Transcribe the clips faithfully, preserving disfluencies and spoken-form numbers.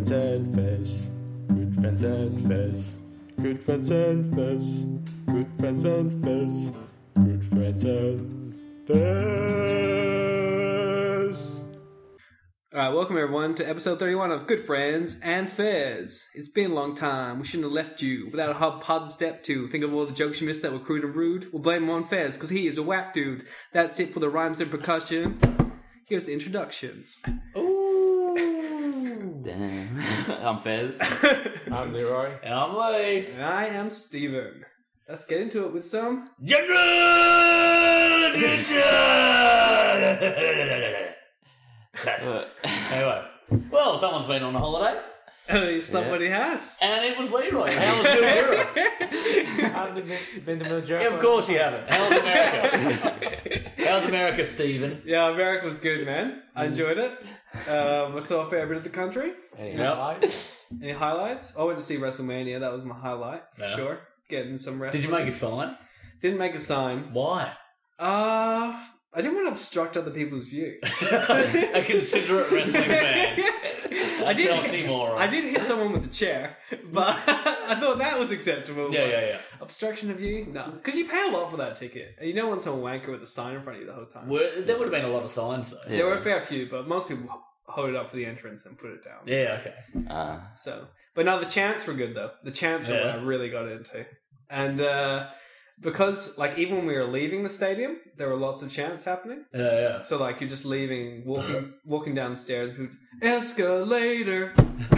friends and Fez. Good friends and Fez. Good friends and Fez. Good friends and Fez. Good friends and Fez. Alright, welcome everyone to episode thirty-one of Good Friends and Fez. It's been a long time. We shouldn't have left you without a hub pod step to think of all the jokes you missed that were crude and rude. We'll blame him on Fez because he is a whack dude. That's it for the rhymes and percussion. Here's the introductions. Ooh. Damn. I'm Fez. I'm Leroy. And I'm Lee. And I am Steven. Let's get into it with some... General! Anyway. Well, someone's been on a holiday. Uh, somebody yeah. has. And it was Leroy. How was your Europe? I've been, been to Mildura. Yeah, of course you haven't. How's America? How's America, Steven? Yeah, America was good, man. I enjoyed it. Um, I saw a fair bit of the country. Any Yep. highlights? Any highlights? I went to see WrestleMania. That was my highlight, for Yeah. sure. Getting some wrestling. Did you make a sign? Didn't make a sign. Why? Uh, I didn't want to obstruct other people's view. A considerate wrestling fan. I did. Oxymoron. I did hit someone with a chair, but I thought that was acceptable. Yeah, but yeah, yeah. Obstruction of view? No, because you pay a lot for that ticket, and you don't want some wanker with a sign in front of you the whole time. Were, there would have been a lot of signs, though. Yeah. There were a fair few, but most people hold it up for the entrance and put it down. Yeah, okay. Uh, So, but no, the chants were good though. The chants are Yeah. what I really got into, and uh, because like even when we were leaving the stadium, there were lots of chants happening. Yeah, yeah. So like you're just leaving, walking, walking down the stairs, and people, escalator.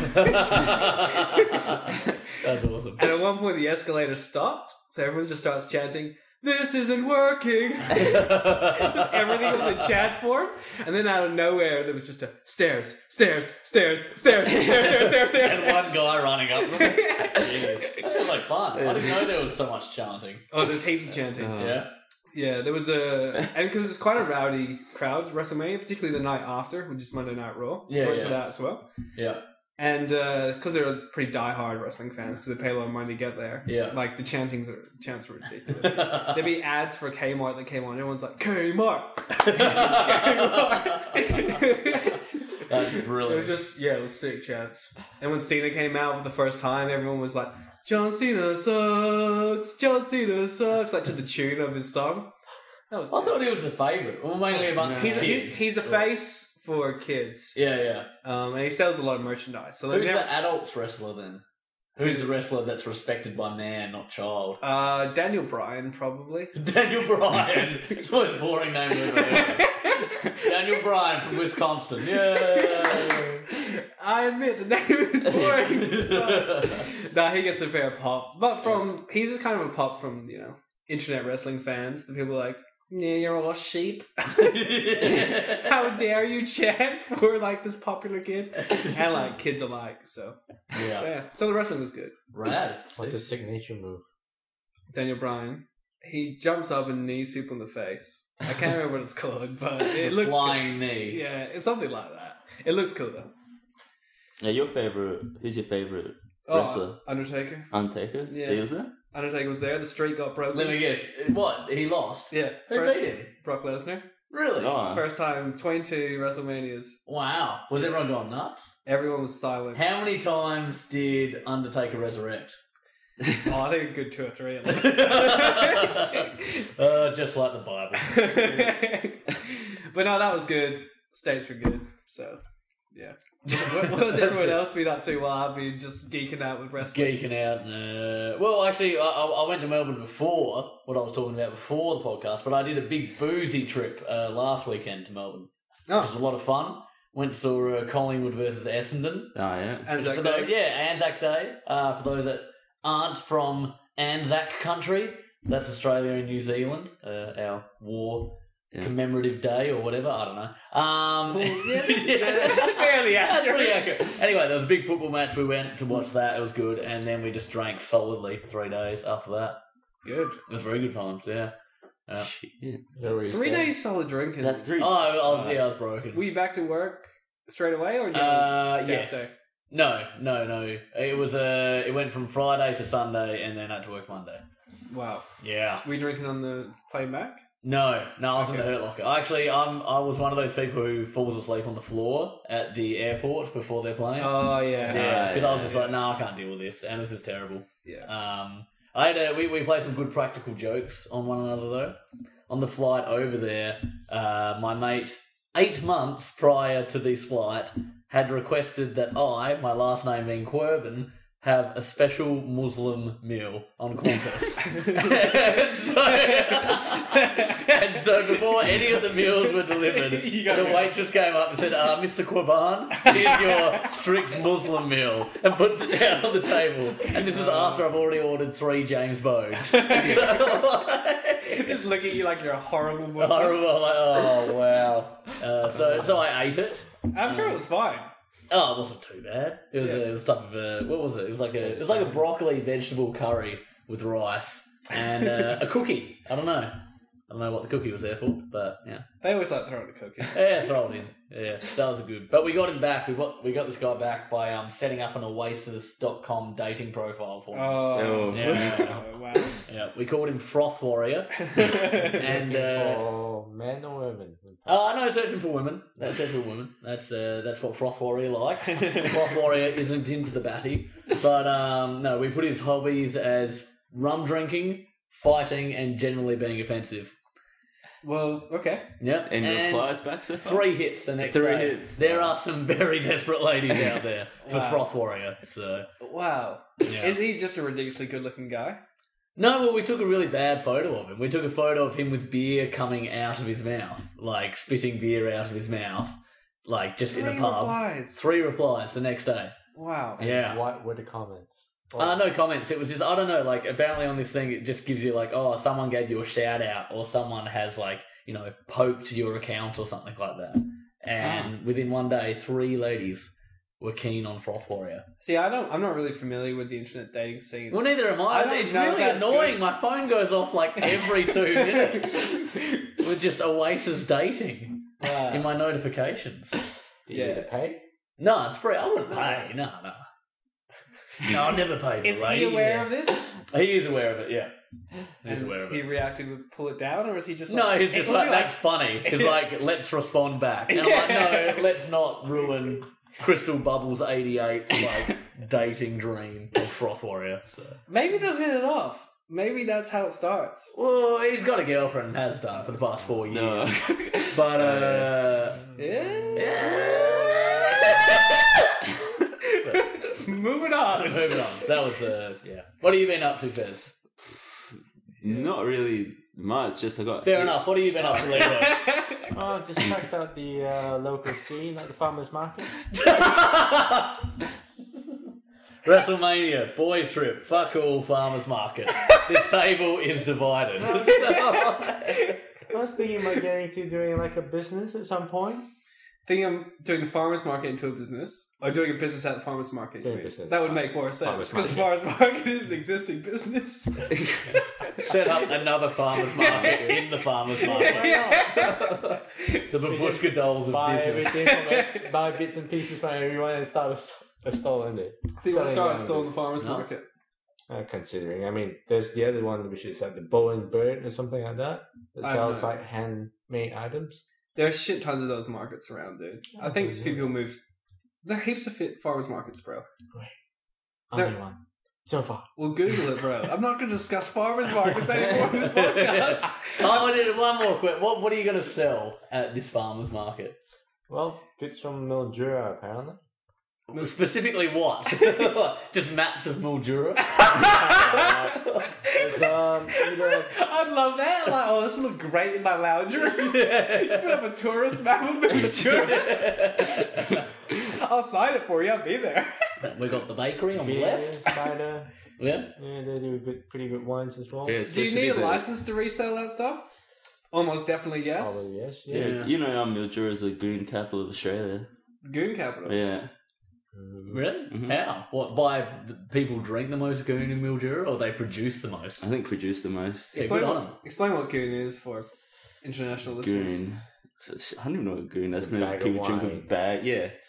That's awesome. And at one point, the escalator stopped, so everyone just starts chanting, "This isn't working." Everything was in chant form, and then out of nowhere, there was just a stairs, stairs, stairs, stairs, stairs, stairs, stairs, stairs. And one guy running up them. Jeez. That sounds like fun. I didn't know there was so much chanting. Oh, there's heaps of chanting. Uh, Yeah. Yeah, there was a, and because it's quite a rowdy crowd, WrestleMania, particularly the night after, which is Monday Night Raw. Yeah, Went yeah. to that as well. Yeah. And because they're pretty die-hard wrestling fans, because they pay a lot of money to get there. Yeah. Like the chantings are chants are ridiculous. There'd be ads for Kmart that came on. Everyone's like, Kmart, Kmart. That's It was brilliant. just yeah, it was sick chants. And when Cena came out for the first time, everyone was like, John Cena sucks, John Cena sucks, like to the tune of his song. That was. I good. thought he was a favourite. Well, mainly amongst he's a, he- kids. he's a face for kids. Yeah, yeah. Um, and he sells a lot of merchandise. So Who's never, the adults wrestler then? Who's the wrestler that's respected by man, not child? uh, Daniel Bryan probably. Daniel Bryan. It's the most boring name I've ever heard. Daniel Bryan from Wisconsin. Yeah. I admit the name is boring. No, he gets a fair pop, but from he's just kind of a pop from you know internet wrestling fans. The people are like, yeah, you're all sheep. How dare you chant for like this popular kid and like kids alike. So Yeah. yeah, so the wrestling was good. Rad. What's his signature move? Daniel Bryan, he jumps up and knees people in the face. I can't remember what it's called, but it looks Flying cool. knee. Yeah, it's something like that. It looks cool though. yeah, your favorite? Who's your favorite Oh, wrestler? Undertaker. Undertaker. Yeah. So he was there. Undertaker was there. The streak got broken. Let me guess. What? He lost? Yeah. Who Fir- beat him? Brock Lesnar. Really? Oh, First time, twenty-two WrestleManias. Wow. Was everyone going nuts? Everyone was silent. How many times did Undertaker resurrect? Oh, I think a good two or three at least. uh, just like the Bible. But no, that was good. States were good. So, yeah. What, what was everyone else been up to while I've been just geeking out with wrestling? Geeking out. Uh, well, actually, I, I I went to Melbourne before, what I was talking about before the podcast, but I did a big boozy trip uh, last weekend to Melbourne. It was Oh, a lot of fun. Went to saw uh, Collingwood versus Essendon. oh yeah. Anzac For those- Day. yeah, Anzac Day. Uh, for those that aren't from Anzac country, that's Australia and New Zealand, uh, our war Yeah. commemorative day or whatever. I don't know. Um, Well, yeah, that's- that's fairly That's accurate. pretty accurate. Anyway, there was a big football match. We went to watch that. It was good, and then we just drank solidly for three days after that. Good. It was very good times. Yeah. Yeah. Shit. Where were you Three staying? days solid drinking. That's three. Oh, I was, yeah, I was broken. Were you back to work straight away, or did you Uh, have a yes. gap day? No, no, no. It was uh, it went from Friday to Sunday, and then had to work Monday. Wow. Yeah. Were you drinking on the plane back? No, no, I was in the Okay. Hurt Locker. Actually, I'm, I was one of those people who falls asleep on the floor at the airport before they're playing. Oh yeah. yeah, because yeah, I was just yeah. like, no, I can't deal with this, and this is terrible. Yeah. Um, I had a, we we played some good practical jokes on one another though. On the flight over there, uh, my mate, eight months prior to this flight, had requested that I, my last name being Quirben, have a special Muslim meal on Qantas. and, so, and so before any of the meals were delivered, You got the it. waitress came up and said, uh, Mister Quaban, here's your strict Muslim meal, and puts it down on the table. And this is after I've already ordered three James Bogues. Just look at you like you're a horrible Muslim. Horrible, like, oh wow. Uh, so so I ate it. I'm sure it was fine. Oh, it wasn't too bad. It was Yeah. a, it was type of a, what was it? It was like a it was like a broccoli vegetable curry with rice and uh, a cookie. I don't know. I don't know what the cookie was there for, but yeah, They always like throwing a cookie. yeah, throw it in. Yeah, that was a good. But we got him back. We got we got this guy back by um setting up an Oasis dot com dating profile for him. Oh, Oh. Yeah. oh, wow. Yeah, we called him Froth Warrior, and uh, for men or women? Oh, no, searching for women. That's searching for women. That's uh, that's what Froth Warrior likes. Froth Warrior isn't into the batty. But, um, no, we put his hobbies as rum drinking, fighting, and generally being offensive. Well, okay. Yep. And, replies back so far? Three hits the next Three day. hits. There are some very desperate ladies out there for Wow. Froth Warrior. So Wow. Yeah. Is he just a ridiculously good-looking guy? no, well, we took a really bad photo of him. We took a photo of him with beer coming out of his mouth, like spitting beer out of his mouth, like just in Three a pub. replies. Three replies the next day. Wow. And Yeah. What were the comments? Uh, no comments. It was just, I don't know, like, apparently on this thing, it just gives you, like, oh, someone gave you a shout out, or someone has, like, you know, poked your account or something like that. And within one day, three ladies were keen on Froth Warrior. See, I don't. I'm not really familiar with the internet dating scene. Well, neither am I I. don't It's know if really that's annoying. good. My phone goes off, like, every two minutes with just Oasis dating Wow. in my notifications. Did you Yeah. get paid? No, it's free. I wouldn't pay. No, no. No, I'll never pay for Is a lady. he aware of this? He is aware of it, yeah. He's And aware of he it. reacted with pull it down, or is he just No, like, he's just was like, he that's funny. He's like, let's respond back. And I'm like, no, let's not ruin Crystal Bubbles eighty-eight, like, dating dream of Froth Warrior. So. Maybe they'll hit it off. Maybe that's how it starts. Well, he's got a girlfriend and has done for the past four years. No. But, uh... Yeah. Moving on. Moving on. That was, uh, yeah. What have you been up to, Fez? Not really much, just I got... Fair enough. What have you been up to, Leroy? Oh, just checked out the uh, local scene at the farmers market. WrestleMania, boys trip, fuck all, farmers market. This table is divided. I was thinking about getting to doing like a business at some point. Thinking I'm doing the farmer's market into a business, or doing a business at the farmer's market. you Doing mean. business. That would make more sense, Farmer's because the farmer's market is an existing business. Set up another farmer's market in the farmer's market. The babushka dolls of Buy business. everything from it, buy bits and pieces from everyone and start a, s- a stall in there. So you want to start Selling still in the them. farmer's No. market? Uh, considering, I mean, there's the other one which is like the Bow and Bird or something like that that I sells know. like handmade items. There's shit tons of those markets around, dude. I think a few people move. There are heaps of fit farmers markets, bro. Only There- one so far. Well, Google it, bro. I'm not going to discuss farmers markets anymore in this podcast. Oh, I did one more quick. What What are you going to sell at this farmer's market? Well, goods from Mildura apparently. Specifically what? Just maps of Mildura? There's um, either I'd love that. Like, oh, this would look great in my lounge room. Just put up a tourist map of Miniature. I'll sign it for you. I'll be there. We got the bakery on the beer, left. cider. Yeah. Yeah, they do good, pretty good wines as well. Yeah, it's Do you supposed to need be a the- license to resell that stuff? Almost definitely yes. Probably yes. Yeah. Yeah, Yeah. you know um, Mildura is the goon capital of Australia. Goon capital. Yeah. Mm. Really? Mhm. How? What, by the people drink the most goon in Mildura, or they produce the most? I think produce the most. Yeah, Explain good on what, them. explain what goon is for international listeners. Goon. So it's- I don't even know what goon. That's It's a no bag of people drink a wine. bag. Yeah.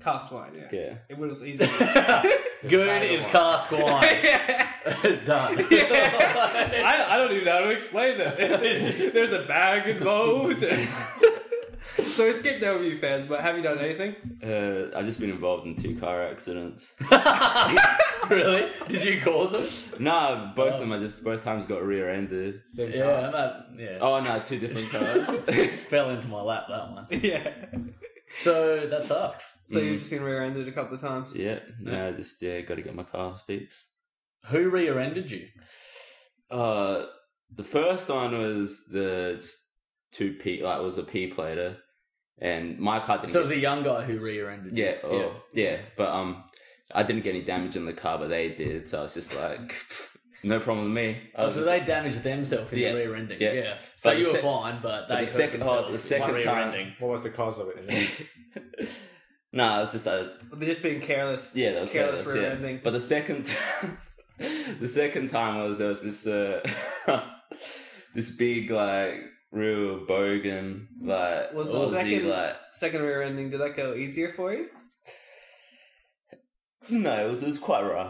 Cast wine, yeah. Yeah. It was easy. Goon is cask wine. yeah. Done. I, I don't even know how to explain that. There's a bag involved. So we skipped over you fans, but have you done anything? Uh, I've just been involved in two car accidents. Really? Did you cause them? Nah, both of them. I just both times got rear-ended. Same Yeah, car. I'm at, yeah. Oh no, two different cars. Fell into my lap, that one. Yeah. So that sucks. So Mm. you've just been rear-ended a couple of times. yeah, no, just yeah, got to get my car fixed. Who rear-ended you? Uh, the first one was the just two P, like it was a P plater, and my car didn't. So it get, was a young guy who rear-ended you. yeah, oh, yeah, but um, I didn't get any damage in the car, but they did. So I was just like, no problem with me. I Oh, was so just- they damaged themselves in Yeah, the rear-ending. yeah. Yeah. So But you the were sec- fine, but they the hurt second- oh, themselves the second by time- rear-ending. What was the cause of it? Nah, it was just a They're just being careless. yeah, that was Careless careless, yeah. rear-ending. But the second, the second time was there was this uh, this big like real bogan like Was the Aussie, second- like Second rear-ending, did that go easier for you? no, it was it was quite rough.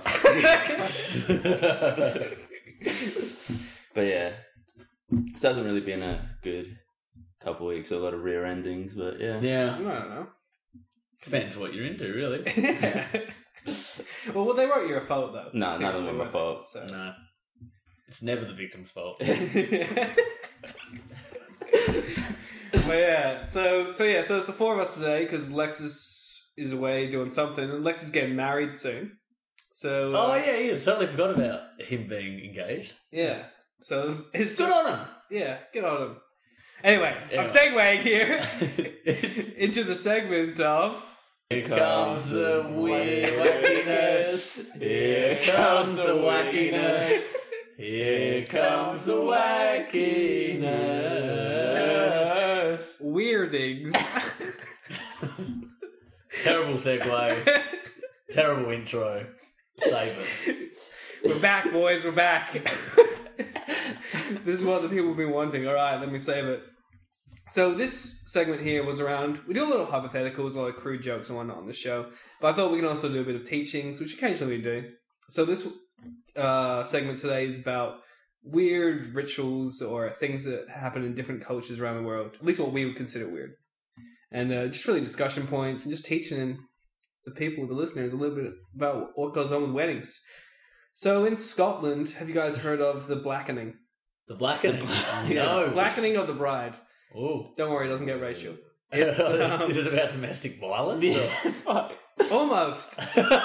But yeah, so it hasn't really been a good couple of weeks. A lot of rear endings, but yeah. I Yeah. don't know. Depends what you're into, really. Well, well, they weren't your fault, though. No, none of Seriously, them were my weren't fault. they? So. No. It's never the victim's fault. But yeah, so so yeah, so it's the four of us today because Lexus is away doing something, and Lex is getting married soon. So uh, Oh, yeah, he is. Totally forgot about him being engaged. yeah. So it's Good just, on him. yeah, good on him. Anyway, I'm Anyway. segueing here into the segment of Here comes the wackiness. Here comes the wackiness. Here comes the wackiness. weirdings. Terrible segue. Terrible intro. Save it. We're back, boys. We're back. This is what the people have been wanting. All right, let me save it. So this segment here was around. We do a little hypotheticals, a lot of crude jokes and whatnot on the show. But I thought we can also do a bit of teachings, which occasionally we do. So this uh, segment today is about weird rituals or things that happen in different cultures around the world. At least what we would consider weird. And uh, just really discussion points and just teaching the people, the listeners, a little bit about what goes on with weddings. So in Scotland, have you guys heard of the blackening? The blackening. The no. Blackening of the bride. Ooh. Don't worry, it doesn't get racial. Is um, it about domestic violence? Fuck. Almost.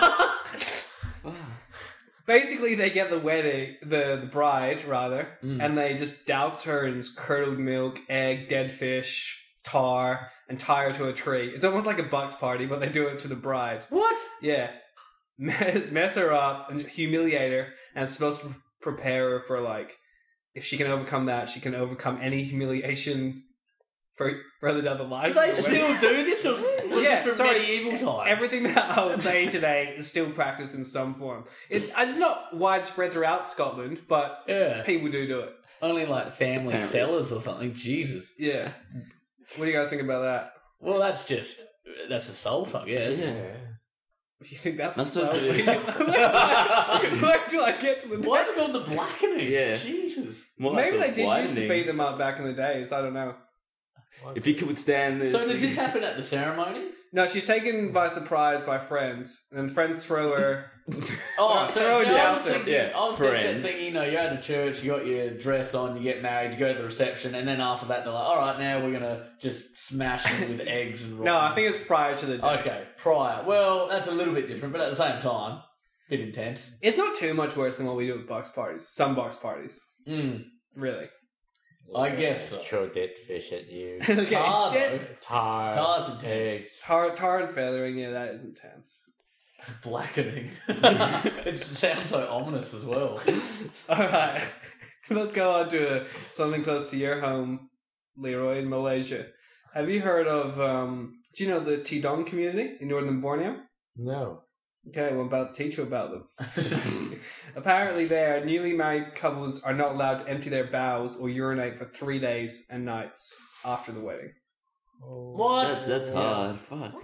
Basically, they get the wedding, the, the bride, rather, Mm. and they just douse her in curdled milk, egg, dead fish, tar, and tie her to a tree. It's almost like a bucks party, but they do it to the bride. What? Yeah. Mess her up and humiliate her, and it's supposed to prepare her for, like, if she can overcome that, she can overcome any humiliation for further down the line. Do they still do this? Or was Yeah, this from sorry. medieval times? Everything that I was saying today is still practiced in some form. It's, it's not widespread throughout Scotland, but Yeah. people do do it. Only like family Apparently. sellers or something. Jesus. Yeah. What do you guys think about that? Well, that's just that's assault, I guess. Yeah. You think that's That's supposed to where, be- do I, where do I get to the Why is it called the blackening? Yeah. Jesus. More like Maybe the they did used to blinding. beat them up back in the days. I don't know. If you could withstand this. So does this happen at the ceremony? No, she's taken by surprise by friends, and friends throw her. Oh, so, Throw it so I down was there. thinking, Yeah, I was friends. thinking, you know, you're at a church, you got your dress on, you get married, you go to the reception, and then after that they're like, all right, now we're gonna just smash it with eggs and. No, I think it's prior to the day. Okay, prior. Well, that's a little bit different, but at the same time, bit intense. It's not too much worse than what we do at box parties. Some box parties, Mm. really. I guess so. Throw dead fish at you. Okay. Tar, Jet- though. Tar. Tar's intense. eggs. Tar, tar and feathering, yeah, that is intense. Blackening. It sounds so ominous as well. Alright, let's go on to something close to your home, Leroy, in Malaysia. Have you heard of, um, do you know the Tidong community in northern Borneo? No. Okay, well, I'm about to teach you about them. Apparently there, newly married couples are not allowed to empty their bowels or urinate for three days and nights after the wedding. What? That's, that's hard. Fuck.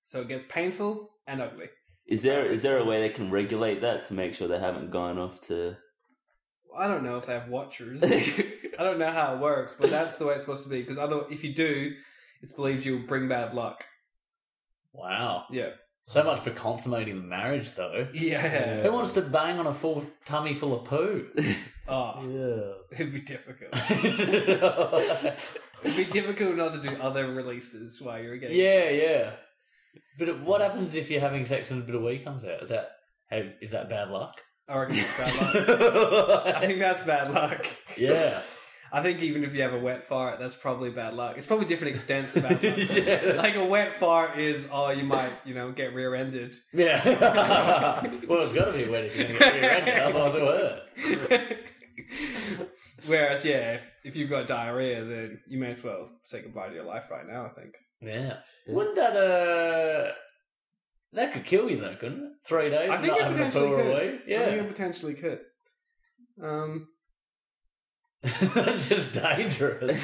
So it gets painful and ugly. Is there is there a way they can regulate that to make sure they haven't gone off to? I don't know if they have watchers. I don't know how it works, but that's the way it's supposed to be. Because other, if you do, it's believed you'll bring bad luck. Wow. Yeah. So much for consummating the marriage, though. Yeah. Who wants to bang on a full tummy full of poo? Oh, Yeah. it'd be difficult. It'd be difficult not to do other releases while you're getting. Yeah, yeah. But what happens if you're having sex and a bit of wee comes out? Is that hey, is that bad luck? I reckon it's bad luck. I think that's bad luck. Yeah. I think even if you have a wet fart, that's probably bad luck. It's probably different extents of bad luck. Yeah. Like a wet fart is, oh, you might, you know, get rear-ended. Yeah. Well, it's got to be wet if you're going to get rear-ended, otherwise it'll hurt. Whereas, yeah, if, if you've got diarrhea, then you may as well say goodbye to your life right now, I think. Yeah. Wouldn't that, uh... That could kill you, though, couldn't it? Three days I think not it having a potentially poo could. away. I think Yeah. it potentially could. Um, That's just dangerous.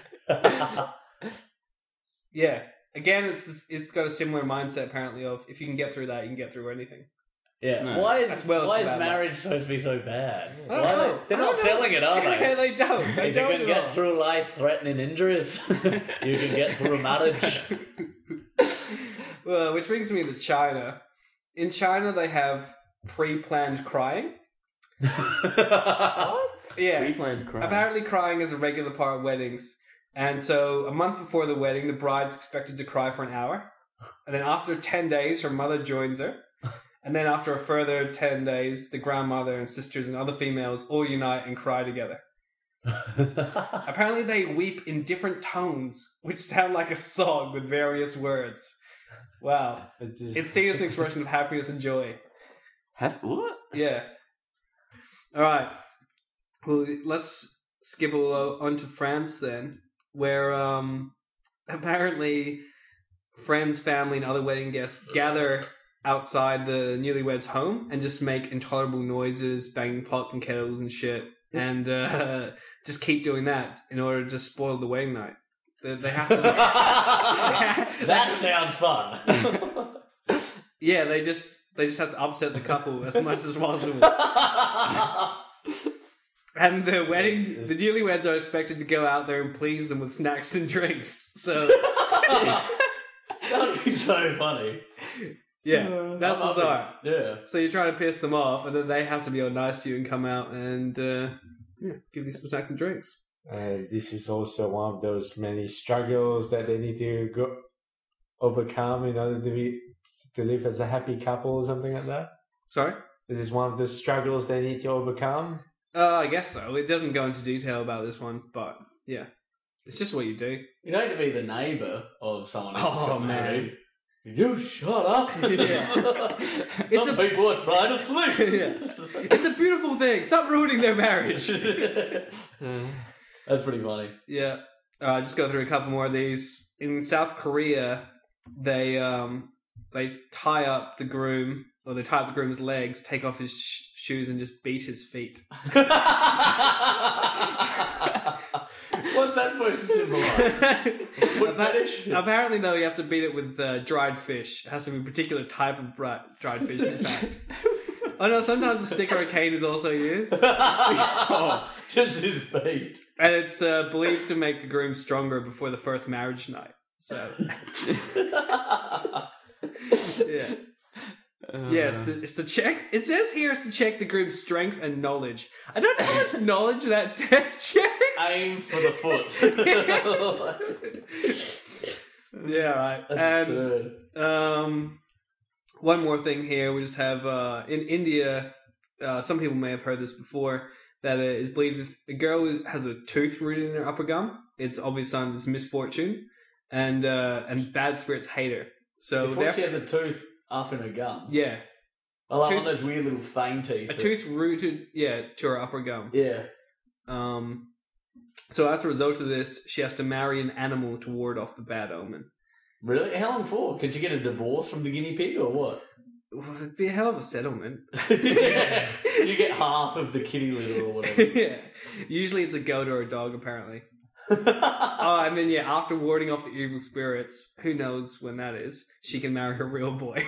yeah. Again, it's this, it's got a similar mindset, apparently, of if you can get through that, you can get through anything. Yeah. No. Why is, As well as why the is bad luck. marriage supposed to be so bad? I don't Why are know. they, they're I not don't know. selling it, are they? they don't. They If you don't can at get all. through life-threatening injuries, you can get through marriage. Well, which brings me to China. In China, they have pre-planned crying. Yeah. Pre-planned crying. Apparently, crying is a regular part of weddings. And so, a month before the wedding, the bride's expected to cry for an hour. And then after ten days, her mother joins her. And then after a further ten days, the grandmother and sisters and other females all unite and cry together. Apparently, they weep in different tones, which sound like a song with various words. Wow. It just, It's seen as an expression of happiness and joy. Have, what? Yeah. All right. Well, let's skip all on to France then, where um, apparently friends, family, and other wedding guests gather outside the newlyweds' home and just make intolerable noises, banging pots and kettles and shit, and uh, just keep doing that in order to spoil the wedding night. They, they have to. That sounds fun. Yeah, they just they just have to upset the couple as much as possible. And the wedding, the newlyweds are expected to go out there and please them with snacks and drinks. So, That'd be so funny. yeah, that's I love bizarre. it. Yeah. So you're trying to piss them off, and then they have to be all nice to you and come out and uh, yeah, give you some snacks and drinks. and this is also one of those many struggles that they need to go overcome in order to be to live as a happy couple or something like that. Sorry? This is one of the struggles they need to overcome. Uh, I guess so. It doesn't go into detail about this one, but yeah. It's just what you do. You don't need to be the neighbour of someone else. Oh, man. You shut up. Yeah. Some a- people are trying to sleep. Yeah. It's a beautiful thing. Stop ruining their marriage. That's pretty funny. Yeah. Uh, just go through a couple more of these. In South Korea, they um they tie up the groom, or they tie up the groom's legs, take off his sh- shoes, and just beat his feet. What's that supposed to symbolize? Foot fetish? Apparently, though, you have to beat it with uh, dried fish. It has to be a particular type of bri- dried fish, in fact. Oh no, sometimes a stick or a cane is also used. Oh, just his feet. And it's uh, believed to make the groom stronger before the first marriage night. So, yeah. Uh, Yeah, it's to, it's to check. It says here it's to check the groom's strength and knowledge. I don't know how much knowledge that checks. Aim for the foot. Yeah, right. That's and absurd. um, one more thing here. We just have uh, in India. Uh, some people may have heard this before. That it is believed if a girl has a tooth rooted in her upper gum, it's obvious sign of this misfortune, and uh, and bad spirits hate her. So Before she therefore- has a tooth up in her gum. yeah, I like Tooth- one of those weird little fang teeth. a that- tooth rooted yeah to her upper gum. Yeah. Um, so as a result of this, she has to marry an animal to ward off the bad omen. Really? How long for? Could you get a divorce from the guinea pig or what? Well, it'd be a hell of a settlement. Yeah. You get half of the kitty litter or whatever. Yeah. Usually it's a goat or a dog, apparently. Oh, and then yeah, after warding off the evil spirits, who knows when that is, she can marry her real boy.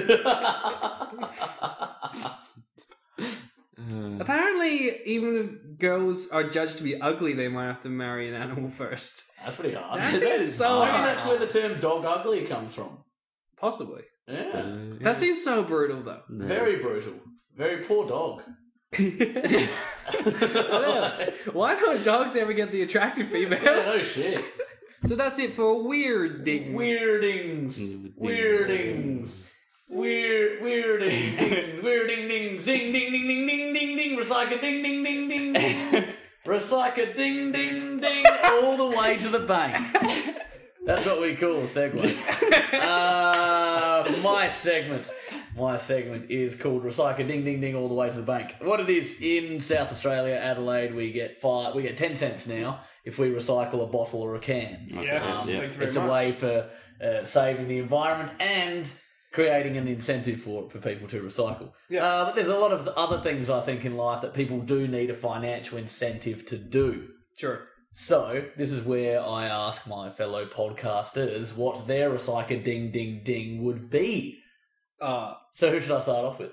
Uh, Apparently, even if girls are judged to be ugly, they might have to marry an animal first. That's pretty hard. That That seems is so Maybe hard. that's where the term dog ugly comes from. Possibly. Yeah. uh, That seems so brutal, though. no. Very brutal. Very poor dog. I know. Why don't dogs ever get the attractive female? Yeah, no shit. So that's it for weirding. Weirdings. Weirdings. Weird, weirding, weirding, dings, ding, ding, ding, ding, ding, ding, ding, recycle, ding, ding, ding, ding, ding, recycle, ding, ding, ding, all the way to the bank. That's what we call a segue. Uh, my segment, my segment is called recycle, ding, ding, ding, all the way to the bank. What it is in South Australia, Adelaide, we get five, we get ten cents now if we recycle a bottle or a can. Okay, Yes, yeah. thank you very It's much. a way for uh, saving the environment and creating an incentive for for people to recycle. Yeah. Uh, but there's a lot of other things I think in life that people do need a financial incentive to do. Sure. So this is where I ask my fellow podcasters what their recycle ding ding ding would be. Uh, So who should I start off with?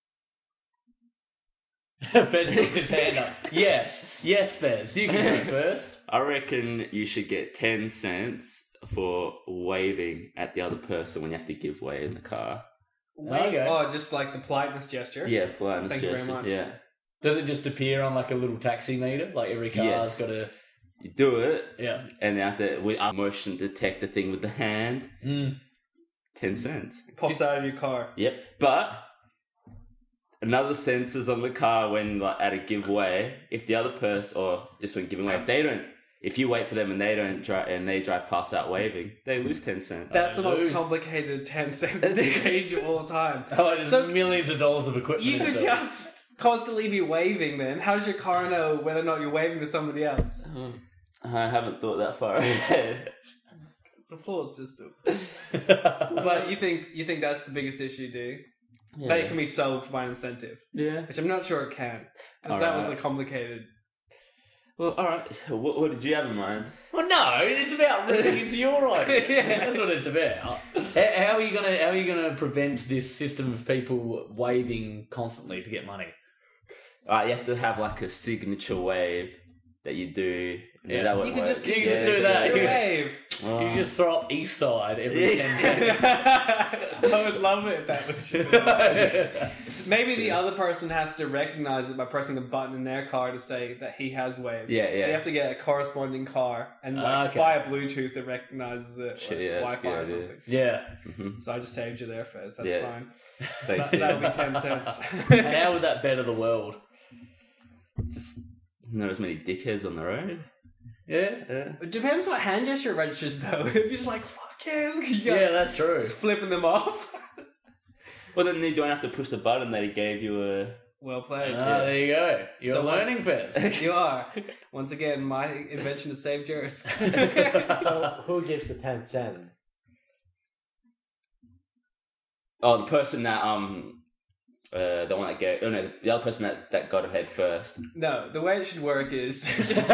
Fez puts his hand up. Yes, yes, Fez, you can go first. I reckon you should get ten cents for waving at the other person when you have to give way in the car. There you go. Oh, just like the politeness gesture. Yeah, politeness Thank you very gesture, much. Yeah. Does it just appear on like a little taxi meter? Like every car's Yes. got a You do it, yeah. and after we I motion detect the thing with the hand, Mm. ten cents. Pops out of your car. Yep. But another sense is on the car when like at a giveaway, if the other person or just when giving away, if they don't, if you wait for them and they don't drive and they drive past that waving, they lose ten cents. That's the most lose. complicated ten cents exchange of all time. Oh, just So- millions of dollars of equipment. You could and stuff. just constantly be waving then. How does your car know whether or not you're waving to somebody else? I haven't thought that far ahead. It's a flawed system. But you think you think that's the biggest issue, do you? That it can be solved by an incentive. Yeah. Which I'm not sure it can. Because that was a Alright. complicated... Well, all right. What, what did you have in mind? Well, no, it's about ripping into your idea. Yeah. That's what it's about. How, how are you gonna How are you gonna prevent this system of people waving constantly to get money? Uh, you have to have like a signature wave that you do. Yeah. That would You can work. just, You keep can just doing do that. your You- wave. Oh. You just throw up East Side every ten seconds. I would love it if that was true. Maybe the other person has to recognize it by pressing a button in their car to say that he has wave. Yeah, So yeah. you have to get a corresponding car and like, Okay. buy a Bluetooth that recognizes it, Shit, or yeah, that's a Wi-Fi or good idea. something. Yeah. Mhm. So I just saved you there, Fez. That's Yeah. fine. Thanks. That, that would be ten cents. And how would that better the world? Just not as many dickheads on the road. Yeah. Yeah. It depends what hand gesture it registers, though. If you're just like, fuck you, you Yeah, got that's true. just flipping them off. Well, then you don't have to push the button that he gave you. A Well played. Ah, there you go. You're So what's- learning, Fez. You are. Once again, my invention to save Juris. So who gives the ten cent? oh, the person that um, uh, the one that gave. Oh no, the other person that that got ahead first. No, the way it should work is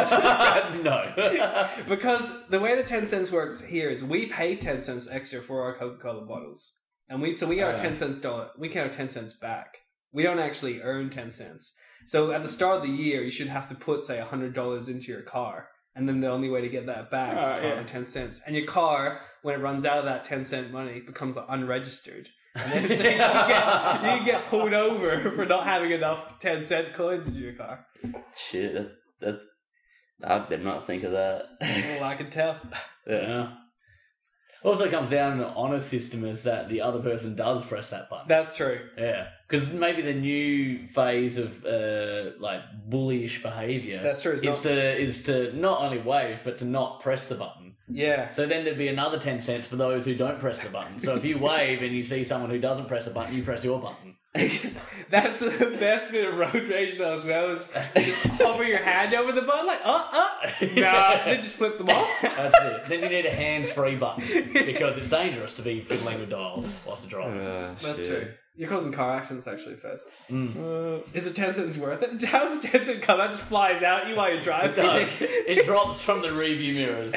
No. because the way the ten cents works here is we pay ten cents extra for our Coca Cola bottles, and we so we get our Oh. ten cents dollar. We get our ten cents back. We don't actually earn ten cents. So at the start of the year, you should have to put say a hundred dollars into your car, and then the only way to get that back Oh, is from yeah. the ten cents. And your car, when it runs out of that ten cent money, becomes unregistered. And then so you, get, you get pulled over for not having enough ten cent coins in your car. Shit, that, that I did not think of that. Well, I can tell. Yeah. Yeah. Also comes down to an honor system is that the other person does press that button. That's true. Yeah, because maybe the new phase of uh, like bullish behaviour That's true, it's is not- to is to not only wave but to not press the button. Yeah. So then there'd be another ten cents for those who don't press the button. So if you wave and you see someone who doesn't press the button, you press your button. That's the best bit of road rage though as well, is just hover your hand over the button like, oh, oh, nah, then just flip them off. That's it. Then you need a hands-free button because it's dangerous to be fiddling with dials whilst driving. Uh, That's shit. true. You're causing car accidents actually first. Mm. Uh, is the ten cents worth it? How does the ten cent come out? Just flies out at you while you're driving. No, it drops from the rearview mirrors.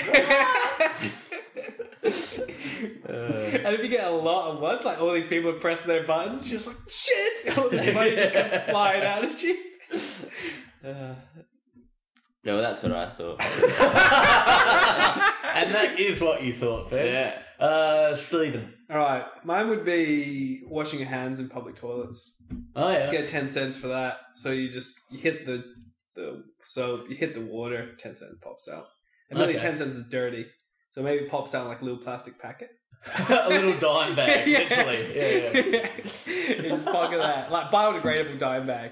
And if you get a lot at once, like all these people are pressing their buttons, you're just like, shit! All this money just comes flying out at you. Uh, yeah, well, that's what I thought. And that is what you thought, Fez. Yeah. Uh, Stephen. Alright, mine would be washing your hands in public toilets. Oh, yeah. Get ten cents for that. So you just you hit the the so you hit the water, ten cents pops out. And really Okay. ten cents is dirty. So maybe it pops out like a little plastic packet. A little dime bag, Yeah. literally. Yeah, yeah. You just pocket that. Like biodegradable dime bag.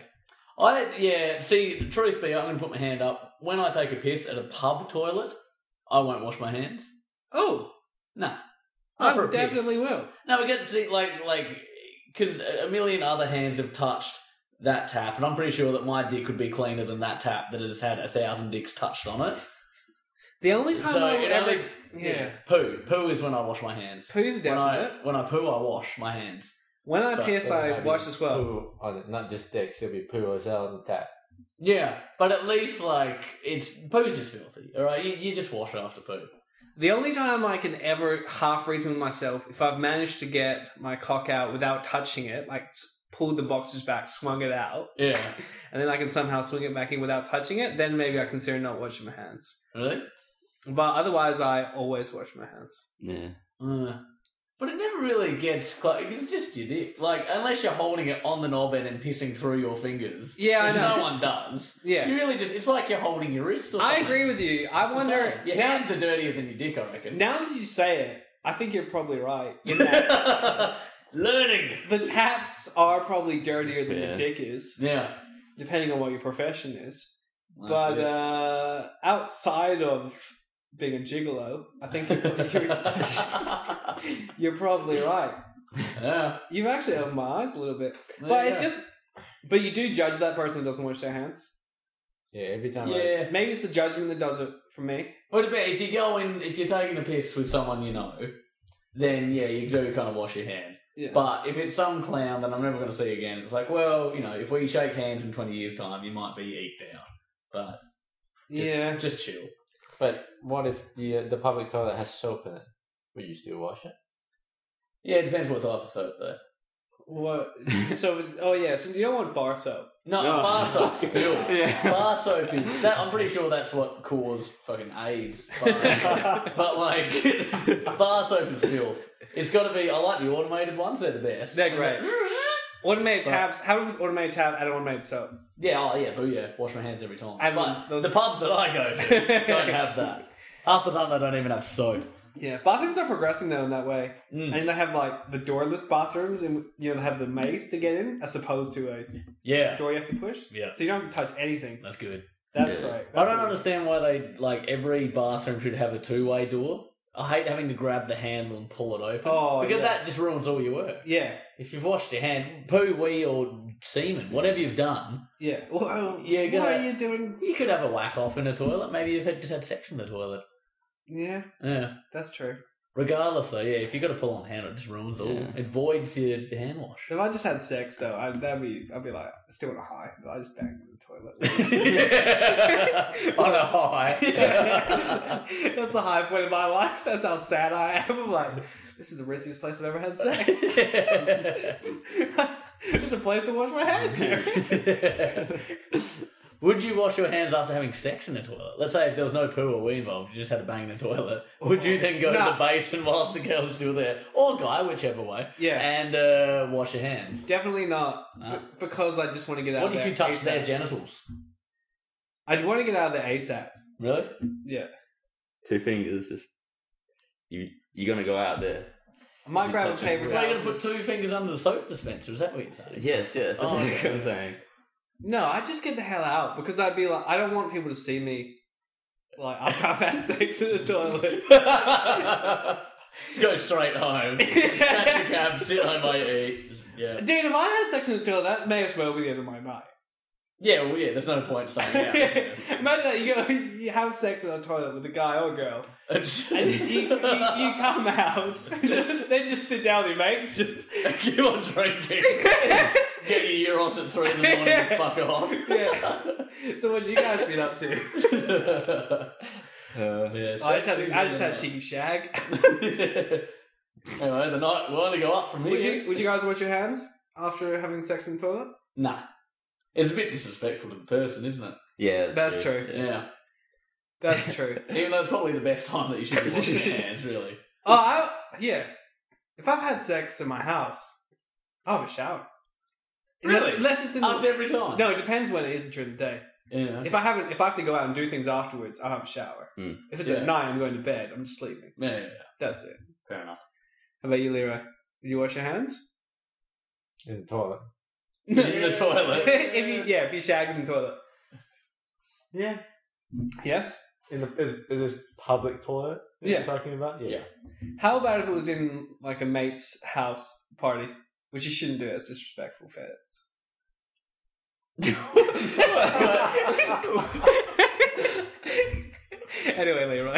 I yeah. See, truth be, I'm going to put my hand up. When I take a piss at a pub toilet, I won't wash my hands. Oh, Nah, I not for a piss. definitely will. No, we get to see like like because a million other hands have touched that tap, and I'm pretty sure that my dick would be cleaner than that tap that has had a thousand dicks touched on it. The only time So I would it ever only yeah. poo poo is when I wash my hands. Poo's When definite. I when I poo, I wash my hands. When I But- piss, Or I maybe wash as well. Poo on it, not just dicks. It'll be poo as well on the tap. Yeah, but at least like it's poo's just filthy. All right, you, you just wash after poo. The only time I can ever half reason with myself, if I've managed to get my cock out without touching it, like s- pulled the boxers back, swung it out, Yeah, and then I can somehow swing it back in without touching it, then maybe I consider not washing my hands. really. But otherwise, I always wash my hands. Yeah. Uh, but it never really gets close. It's just your dick. Like, unless you're holding it on the knob end and pissing through your fingers. Yeah, I which know. no one does. Yeah. You really just, it's like you're holding your wrist or I something. agree with you. I It's the wonder. same. Your hands are dirtier than your dick, I reckon. Now that you say it, I think you're probably right. In that Learning. the taps are probably dirtier than Yeah. your dick is, Yeah. depending on what your profession is. That's But it. uh, outside of being a gigolo, I think you're, you're, you're probably right. yeah. You've actually opened my eyes a little bit. There But you it's go. just... But you do judge that person that doesn't wash their hands. Yeah, every time. I, Yeah. Maybe it's the judgment that does it for me. Well, but if you go in, if you're taking a piss with someone you know, then yeah, you do kind of wash your hands. Yeah. But if it's some clown that I'm never going to see again, it's like, well, you know, if we shake hands in twenty years' time, you might be eked out. But just, yeah. just chill. But what if the uh, the public toilet has soap in it? Would you still wash it? Yeah, it depends what type of soap, though. What? So if it's... Oh, yeah. So you don't want bar soap. No, No. bar soap's filth. Yeah. Bar soap is... That, I'm pretty sure that's what caused fucking AIDS. But, but like, bar soap is filth. It's got to be... I like the automated ones. They're the best. They're great. Automated But- tabs. How does automated tab add automated soap? Yeah, oh yeah, boo yeah. Wash my hands every time. And but those- the pubs that I go to don't have that. Half the time they don't even have soap. Yeah, bathrooms are progressing though in that way, Mm. and they have like the doorless bathrooms, and you know they have the maze to get in, as opposed to a Yeah, door you have to push. Yeah. So you don't have to touch anything. that's good. That's Yeah. great. I That's don't what- understand why they like every bathroom should have a two-way door. I hate having to grab the handle and pull it open. Oh, because yeah. that just ruins all your work. Yeah, If you've washed your hand, poo, wee, or semen, whatever you've done, yeah. Well, You're what gonna- are you doing? you could have a whack off in a toilet. Maybe you've had, just had sex in the toilet. Yeah, Yeah. that's true. Regardless, though, yeah, if you've got to pull on hand, it just ruins all. Yeah. It voids your hand wash. If I just had sex though, I'd that'd be I'd be like I still want a high, but I just bang in the toilet. On a high. That's the high point of my life. That's how sad I am. I'm like, this is the riskiest place I've ever had sex. This is a place to wash my hands here. Would you wash your hands after having sex in the toilet? Let's say if there was no poo or wee involved, you just had to bang in the toilet. Would you then go Nah. to the basin whilst the girl's still there, or guy, whichever way, Yeah. and uh, wash your hands? Definitely not, No. b- because I just want to get out What of if there you touch ASAP. their genitals? I'd want to get out of there ASAP. Really? Yeah. Two fingers, just you. You're gonna go out there. I might You grab a touch it. paper Are you towel. going to put two fingers under the soap dispenser? Is that what you're saying? Yes, yes. That's Oh, what okay. I'm saying. No, I'd just get the hell out because I'd be like, I don't want people to see me. Like, I've had sex in the toilet. Go straight home. Catch a cab, sit home, mate, eat. Yeah. Dude, if I had sex in the toilet, that may as well be the end of my night. Yeah, well, yeah, there's no point staying out. Imagine that you go, you have sex in a toilet with a guy or girl, It's- and you, you, you come out, then just sit down with your mates, just Keep on drinking. Get your euros at three in the morning and fuck off. yeah. So what you guys been up to? Uh, yeah, I just sex had, is I just had a in cheeky shag. there. Anyway, the night will only go up from here. Would you Would you guys wash your hands after having sex in the toilet? Nah. It's a bit disrespectful to the person, isn't it? Yeah, That's true. true. Yeah. That's true. Even though it's probably the best time that you should be washing your hands, really. Oh, I, yeah. If I've had sex in my house, I'll have a shower. Really? Unless, unless it's in the, After every time? no, it depends when it is during the day. Yeah. If I haven't, if I have to go out and do things afterwards, I'll have a shower. Mm. If it's Yeah. at night, I'm going to bed. I'm just sleeping. Yeah, yeah, yeah. That's it. Fair enough. How about you, Leroy? Did you wash your hands? In the toilet. In the toilet. if you, yeah, if you shagged in the toilet. Yeah. Yes. In the is, is this public toilet that Yeah. you're talking about? Yeah. Yeah. How about if it was in like a mate's house party, which you shouldn't do? It's disrespectful, feds. Anyway, Leroy.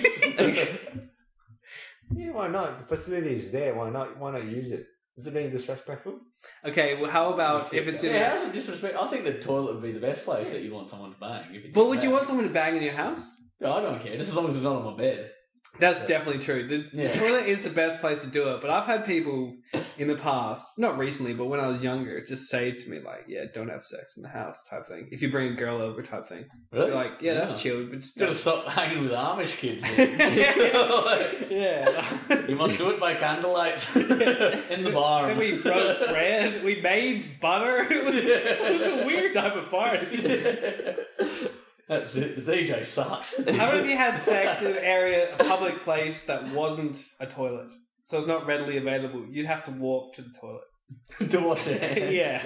Yeah, why not? The facility is there. Why not? Why not use it? Is it being disrespectful? Okay, well, how about if it's in? Yeah, A, how's it disrespect? I think the toilet would be the best place that you'd want someone to bang. If it's but would you bad. want someone to bang in your house? No, I don't care. Just as long as it's not on my bed. That's definitely true. The, Yeah. the toilet is the best place to do it. But I've had people in the past, not recently, but when I was younger, just say to me like, "Yeah, don't have sex in the house," type thing. If you bring a girl over, type thing. Really? You're like, "Yeah, that's chilled," but just Gotta don't. stop hanging with Amish kids. Yeah. You must do it by candlelight in the bar. Then we broke bread. We made butter. It was, it was a weird type of party. That's it. The D J sucked. How about if you had sex in an area, a public place that wasn't a toilet? So it's not readily available. You'd have to walk to the toilet. to wash your hands? Yeah.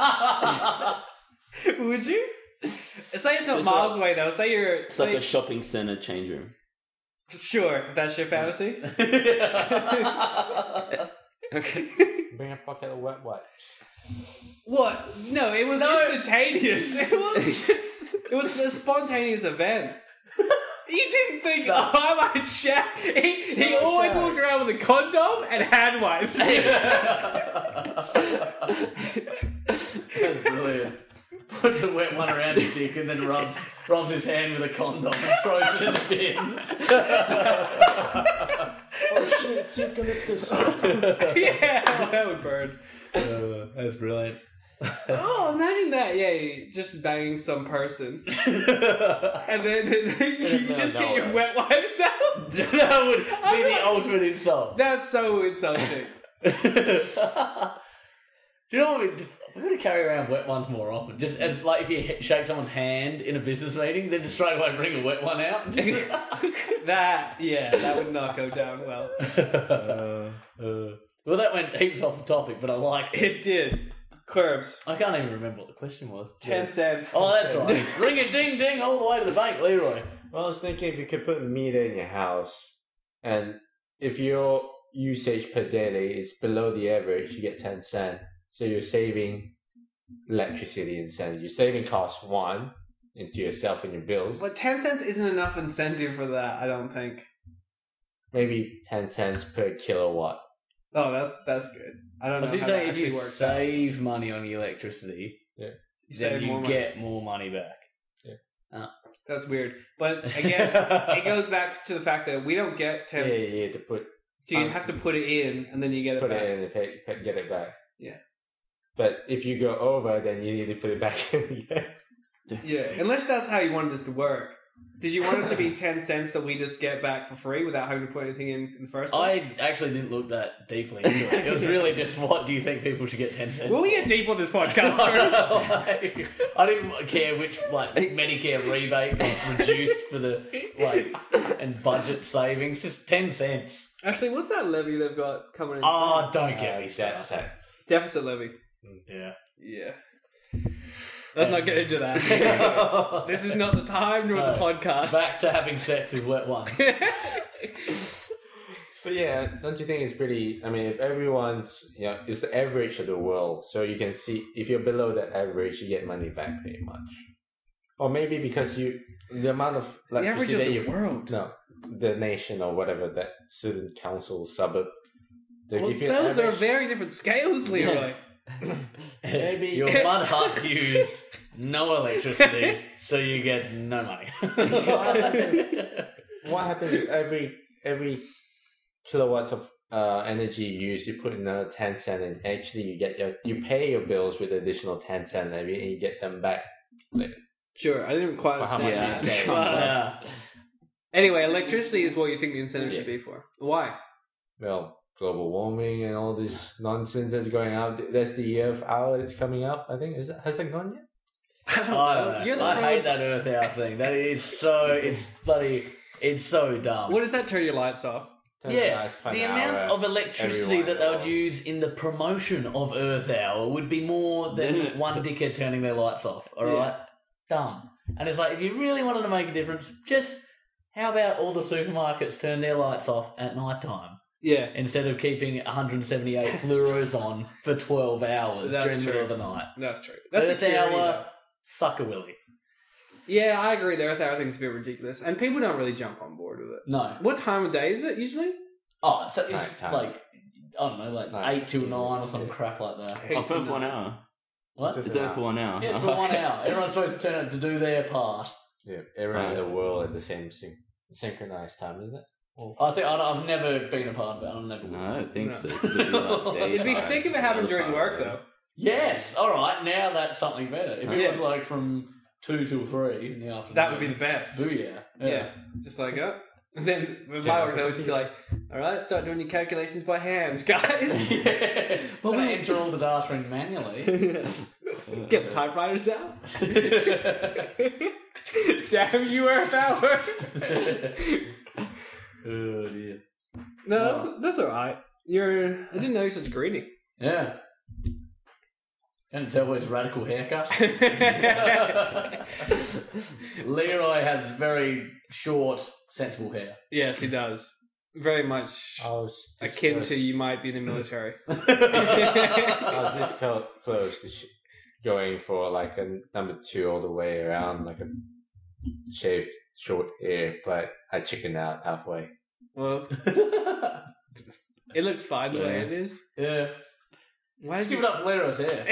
Would you? Say it's not So it's miles like- away though. Say you're. It's Say, like a shopping center change room. sure, if that's your fantasy. Okay. Bring a pocket of wet wipes. What? No, it was No. instantaneous. It was. It was a spontaneous event. You didn't think, oh, I might shag. He, he No, always shag. walks around with a condom and hand wipes. That's brilliant. Puts a wet one around his dick and then rubs rubs his hand with a condom and throws it in the bin. Oh shit, it's eucalyptus. Yeah, well, that would burn. Uh, that's brilliant. Oh, imagine that. Yeah, you just banging some person. And then you No, just no, get your no. wet wipes out. That would be the ultimate insult. That's so insulting. Do you know what we we're going to carry around wet ones more often? Just as like if you h- shake someone's hand in a business meeting, then just straight away bring a wet one out. That, yeah, that would not go down well. Uh, well, that went heaps off the topic, but I liked it. It did. Curbs. I can't even remember what the question was. Ten cents. Oh, that's right. Ring a ding ding all the way to the bank, Leroy. Well, I was thinking if you could put a meter in your house, and if your usage per daily is below the average, you get ten cent. So you're saving electricity incentive. You're saving cost one into yourself and your bills. But ten cents isn't enough incentive for that, I don't think. Maybe ten cents per kilowatt. Oh, that's that's good. I don't I know was how saying that if actually you works save money on your electricity, out. You then save you more money. get more money back. That's weird. But again, it goes back to the fact that we don't get ten Yeah, cents. yeah, to put So you have to put it in and then you get it put back. it in and pay, pay, get it back. Yeah. But if you go over, then you need to put it back in again. Yeah, unless that's how you wanted this to work. Did you want it to be ten cents that we just get back for free without having to put anything in in the first place? I actually didn't look that deeply into it. It was really just, what do you think people should get ten cents? Will we for? get deep on this podcast first? Like, I didn't care which like Medicare rebate was reduced for the like and budget savings. Just ten cents. Actually, what's that levy they've got coming in? Oh, don't get Uh, me that- started. Deficit levy. Yeah. Yeah. Let's not get into that. This is not the time nor the No. podcast. Back to having sex with wet ones. But yeah, don't you think it's pretty? I mean, if everyone's, you know, it's the average of the world, so you can see if you're below that average, you get money back pretty much. Or maybe because you, the amount of The average electricity of that the you, world. no, the nation or whatever that student council suburb, they Well, give you an those are average. very different scales, Leroy. Maybe- Your mud huts used no electricity, so you get no money. What happens if every every kilowatts of uh, energy you use, you put in another ten cent, and actually you get your you pay your bills with additional ten cent, and you, and you get them back later. Sure, I didn't quite For how understand much that. you save. But- Yeah. Anyway, electricity is what you think the incentive should be for. Why? Well, global warming and all this nonsense that's going out. That's the year of hour that's coming up. I think is it, has that gone yet? I don't know. You're the I pro- hate that Earth Hour thing. That is so. It's bloody. It's so dumb. What does that turn your lights off? Yeah, the amount of electricity everyone that they would will. use in the promotion of Earth Hour would be more than one dickhead turning their lights off. All right, Yeah. dumb. And it's like, if you really wanted to make a difference, just how about all the supermarkets turn their lights off at night time Yeah. instead of keeping one hundred seventy-eight fluoros on for twelve hours That's during the middle of true. the night. That's true. That's Earth security, Hour, though. sucker willy. Yeah, I agree. The Earth Hour thing's a bit ridiculous. And people don't really jump on board with it. No. What time of day is it usually? Oh, so it's Night time. like, I don't know, like Night. eight till nine or some crap like that. Hate Oh, for to one know. hour. What? Just- Is that for one hour? Yeah, it's for one hour. Everyone's supposed to turn up to do their part. Yeah, everyone in Right. the world at the same syn- synchronized time, isn't it? I think I don't- I've never been a part of it. I've never. No, I don't think No. so. 'Cause it'd be, like It'd be daytime, sick if it happened during another work, time. though. Yes. All right. Now that's something better. If it Yeah. was like from two till three in the afternoon, That would be the best. booyah. Yeah. Just like, oh. And then with my work, they would just be like, all right, start doing your calculations by hands, guys. yeah. But But we- we enter all the data in manually. Get the typewriters out. Damn you, Earth Hour. Oh dear. No, that's, that's all right. You're. I didn't know you're such greedy. Yeah. Can't tell by his radical haircut. Leroy has very short, sensible hair. Yes, he does. Very much I was this akin close- to you might be in the military. I was this clo- close to sh- going for like a number two all the way around, like a shaved short hair, but I chickened out halfway. Well, it looks fine the way it is. yeah. Why Let's did give you? it up for Leroy's hair.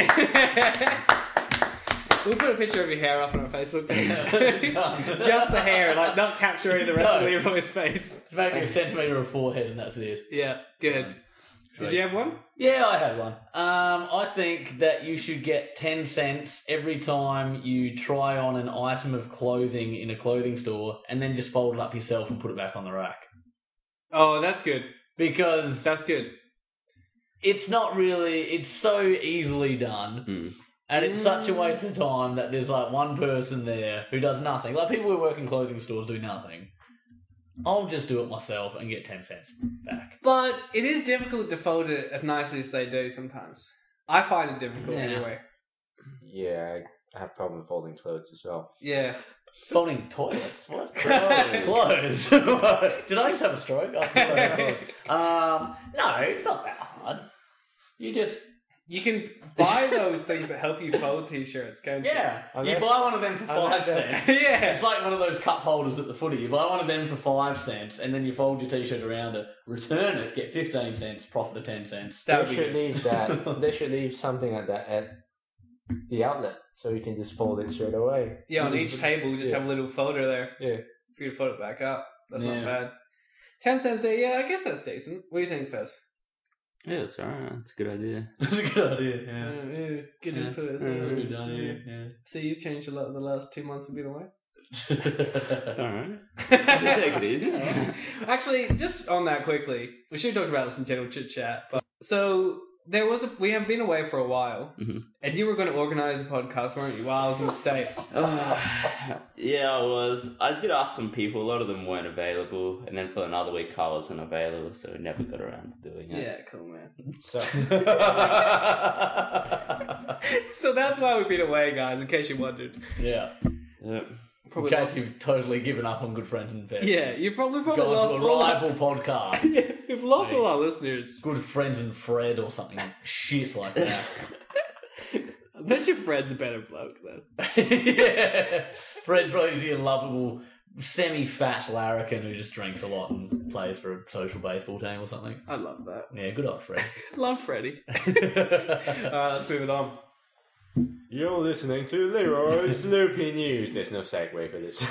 We'll put a picture of your hair up on our Facebook page. Done. Just the hair, like not capturing the rest No. of Leroy's face. Maybe a centimetre of forehead and that's it. Yeah, good. Did you have one? Yeah, I had one. Um, I think that you should get ten cents every time you try on an item of clothing in a clothing store and then just fold it up yourself and put it back on the rack. Oh, that's good. Because That's good. it's not really, it's so easily done. Mm. And it's such a waste of time that there's like one person there who does nothing. Like people who work in clothing stores do nothing. I'll just do it myself and get ten cents back. But it is difficult to fold it as nicely as they do sometimes. I find it difficult Yeah. anyway. Yeah, I have problem folding clothes as well. Yeah. Folding toilets? What? Clothes. Clothes. Did I just have a stroke? I thought I had a clothes. um, no, it's not that hard. You just, You can buy those things that help you fold t-shirts, can't you? yeah. Unless- you buy one of them for unless five that- cents. Yeah. It's like one of those cup holders at the footy. You buy one of them for five cents, and then you fold your t-shirt around it, return it, get fifteen cents, profit of ten cents. That would They be should good. leave that. They should leave something like that at the outlet, so you can just fold it straight away. Yeah, on You each just- table, just yeah. have a little folder there Yeah. for you to fold it back up. That's Yeah. not bad. Ten cents there, yeah, I guess that's decent. What do you think, Fez? Yeah, that's alright. That's a good idea. That's a good idea, Yeah, yeah. yeah, good Yeah. input. Yeah, That's a That's good idea, yeah. See, you've changed a lot in the last two months of being away. Alright. Take it easy. Actually, just on that quickly, we should have talked about this in general chit chat. But so there was a we have been away for a while, Mhm. and you were going to organize a podcast, weren't you? While I was in the States. Yeah, I was. I did ask some people. A lot of them weren't available, and then for another week, I wasn't available, so we never got around to doing it. Yeah, cool, man. So So that's why we've been away, guys. In case you wondered. yeah. Yeah. In Probably case lost, you've totally given up on Good Friends and Pets. yeah, you probably probably Gone lost to a all rival podcast. yeah, we probably We've lost Like, all our listeners. Good friends and Fred or something shit like that. I bet your Fred's a better bloke, though. Yeah. Fred's probably just a lovable, semi-fat larrikin who just drinks a lot and plays for a social baseball team or something. I love that. Yeah, good old Fred. Love Freddie. Alright, let's move it on. You're listening to Leroy's Loopy News. There's no segue for this.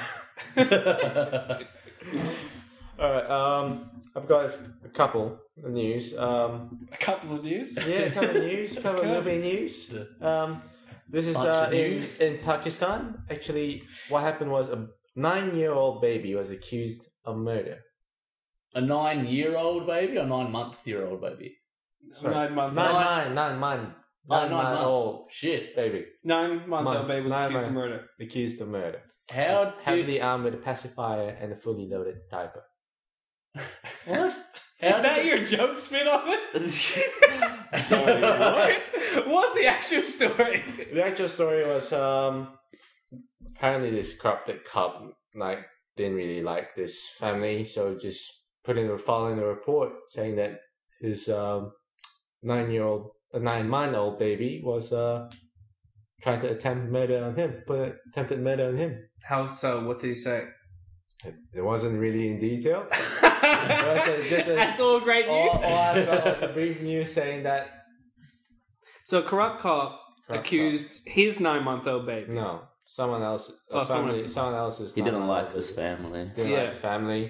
Alright, um, I've got a couple of news. Um, A couple of news. yeah, a couple of news, a couple Okay. of Loopy news. Um, this is Bunch uh, of in, news. in Pakistan. Actually, what happened was a nine-year-old baby was accused of murder. A nine-year-old baby or nine-month-year-old baby? Sorry. Nine month Nine, old. nine, nine, nine, Oh, nine, nine month month. old Shit. baby Nine month old Month. baby was Nine accused of month. murder. accused of murder. How Was did... heavily armed with a pacifier and a fully loaded diaper. What? Is How that did... your joke spin on it? Sorry, what? What's the actual story? The actual story was um apparently this corrupted cop like didn't really like this family, so just put in a file in a report saying that his um nine year old a nine month old baby was uh trying to attempt murder on him, put attempted murder on him. How so? What did he say? It, it wasn't really in detail. a- just a- That's all great All, news. all I've got was a brief news saying that So, corrupt cop corrupt accused his nine-month-old cop- baby. no, someone else, a Oh, someone family, else. someone else's. He didn't nine-month-old like his baby. family. Didn't Yeah. like the family,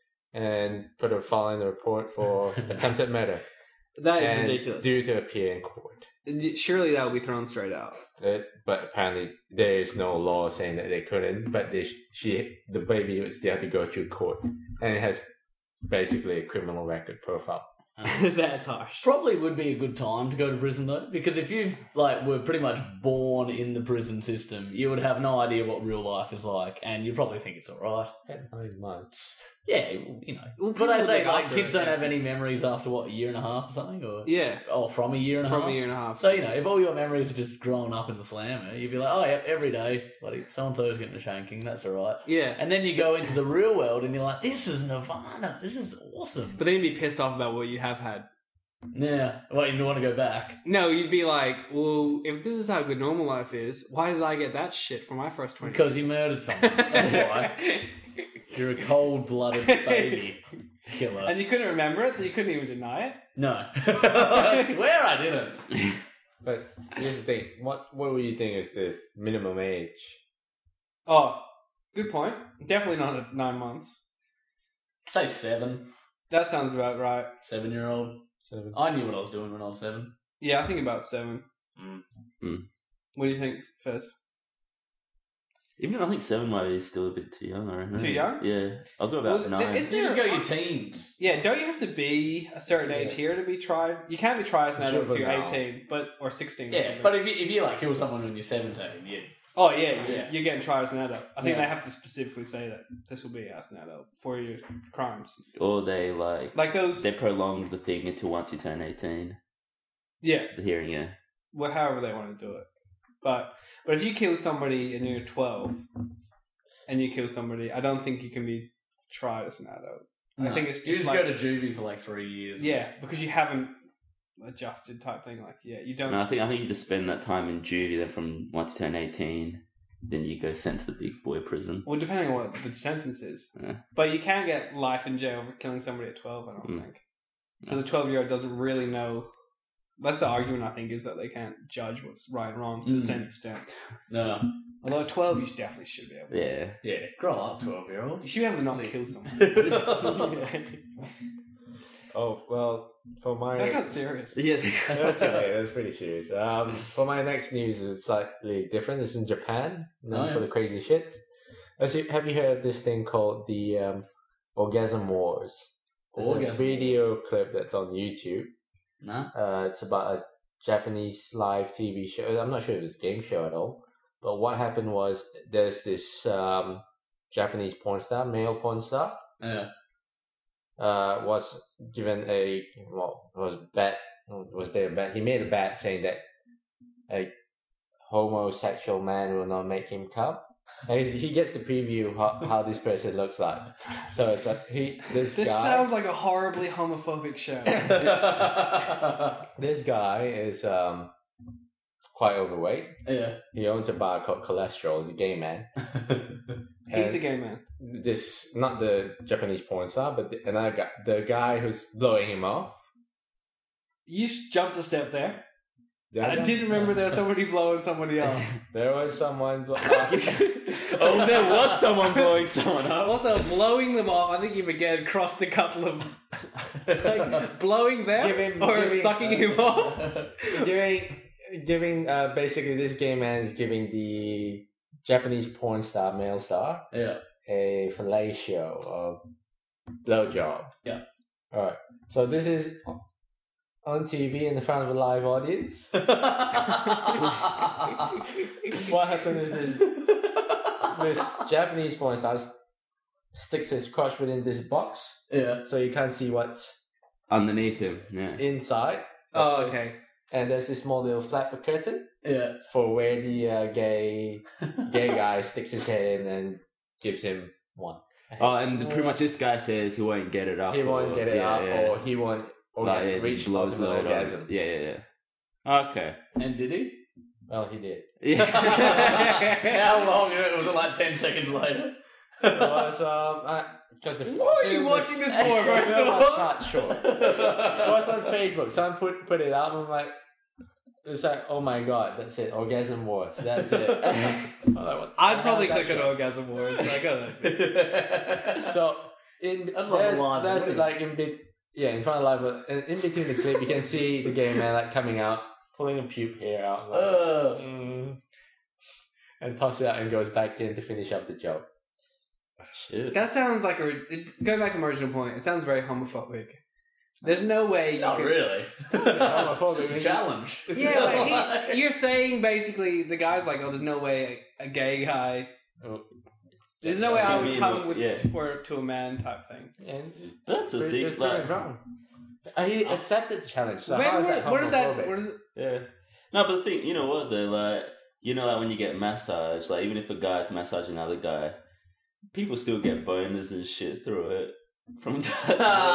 and put a file in the report for attempted murder. That is and ridiculous. Due to appear in court. Surely that will be thrown straight out. It, but apparently there is no law saying that they couldn't. But they, she, the baby would still have to go through court, and it has basically a criminal record profile. That's harsh. Probably would be a good time to go to prison though, because if you've like were pretty much born in the prison system, you would have no idea what real life is like, and you'd probably think it's all right. At nine months. Yeah, you know. Well, but I people say look like after kids it, don't yeah. have any memories after what a year and a half or something, or Yeah, or from a year and a from half. a year and a half. So you know, if all your memories are just growing up in the slammer, you'd be like, oh yeah, every day, buddy, so and so's getting a shanking. That's all right. Yeah, And then you go into the real world and you're like, this is Nirvana. This is awesome. but then you'd be pissed off about what you have had. Yeah. Well, you want to go back. No, you'd be like, well, if this is how good normal life is, why did I get that shit for my first twenty Because years? you murdered someone. That's why. You're a cold-blooded baby killer. And you couldn't remember it, so you couldn't even deny it. No. I swear I didn't. But here's the thing: what what would you think is the minimum age? Oh, good point. Definitely not at nine months. Say seven. That sounds about right. Seven-year-old. Seven. I knew what I was doing when I was seven. Yeah, I think about seven. Mm. Hmm. What do you think, Fizz? Even I think seven might be still a bit too young. I reckon. Too young? Yeah, I'll go about Well, nine. is You just there- go your teens. Yeah, don't you have to be a certain age Yeah. here to be tried? You can't be tried as an adult until you're Juvenile. eighteen, but or sixteen. or Yeah, something. but if you, if you like kill someone when you're seventeen, yeah. oh yeah, yeah, Yeah. you're getting tried as an adult. I think Yeah. they have to specifically say that this will be as an adult for your crimes, Or they like, like those. they prolonged the thing until once you turn eighteen. Yeah, The hearing, yeah. well, however they want to do it. But but if you kill somebody and you're twelve, and you kill somebody, I don't think you can be tried as an adult. I No. think it's you just just like, go to juvie for like three years. yeah, because you haven't adjusted type thing. Like yeah, you don't. No, I think I think you just spend that time in juvie. Then from once you turn eighteen, then you go sent to the big boy prison. Well, depending on what the sentence is. Yeah. But you can't get life in jail for killing somebody at twelve, I don't Mm. think. Because a twelve-year-old doesn't really know. That's the argument, I think, is that they can't judge what's right and wrong to the Mm. same extent. No. Although at twelve, you should definitely should be able to. Yeah. Yeah. Grow up, twelve-year-old. You should be able to not kill someone. Oh well, for my That got serious. Yeah. that's okay. That's pretty serious. Um, for my next news, it's slightly different. It's in Japan, known Oh, yeah. for the crazy shit. Has you, have you heard of this thing called the um, Orgasm Wars? It's a Orgasm video clip that's on YouTube. No. Uh, it's about a Japanese live T V show. I'm not sure if it's a game show at all. But what happened was there's this um, Japanese porn star, male porn star, Yeah. uh, was given a well was bet was there a bet he made a bet saying that a homosexual man will not make him come. And he's- he gets to preview how, how this person looks like. So it's like he this, This guy. sounds like a horribly homophobic show. This guy is um quite overweight. Yeah. He owns a bar called Cholesterol. He's a gay man. He's And a gay man. This not the Japanese porn star, but the, another guy, the guy who's blowing him off. You s- jumped a step there. The I other- didn't remember there was somebody blowing somebody else. There was someone. Blo- Oh, there was someone blowing someone up. Also, blowing them off, I think you've again crossed a couple of... like, blowing them Giving- or giving, sucking uh, him off? giving, giving. Uh, basically, this gay man is giving the Japanese porn star, male star, Yeah. a fellatio or blowjob. Yeah. All right. So this is on T V in front of a live audience. What happened is this this Japanese porn star s- sticks his crotch within this box, Yeah. so you can't see what's Underneath him, yeah. inside. Oh, okay. And there's this small little flap of curtain Yeah. for where the uh, gay gay guy sticks his head in and gives him one. Oh, and pretty much this guy says he won't get it up. He won't or- get it yeah, up, yeah. or he won't or Like, get yeah, reach he blows ultimate load on. orgasm. Yeah, yeah, yeah. Okay. And did he? Well, he did. Yeah. How long? Was it like ten seconds later? It was um, uh, just a, What are you it was- watching this for, first it of was all? not sure. It was on Facebook. Someone put put it up. And I'm like, it's like, oh my god, that's it. Orgasm Wars. That's it. I'm like, what the I'd hell probably is that click on show? Orgasm Wars. I gotta... So in That's like there's, live there's audience. like in bit yeah in front of live uh, and in between the clip you can see the gay man like coming out, pulling a puke hair out, like, Uh, mm, and toss it out and goes back in to finish up the joke. Shit. That sounds like a... It, going back to my original point, it sounds very homophobic. There's no way you not could... really. Homophobic. It's a challenge. Yeah, but he, you're saying basically the guy's like, oh, there's no way a, a gay guy... Oh. There's no way I Give would me come the- with yeah. for to a man type thing. And But that's the it's thing. pretty Like, wrong. Uh, he accepted the challenge. So Wait, how is what, that what is that? homophobic? What is it? yeah. No, but the thing, you know what though, like, you know, like when you get massage, like even if a guy's massaging another guy, people still get boners and shit through it from time to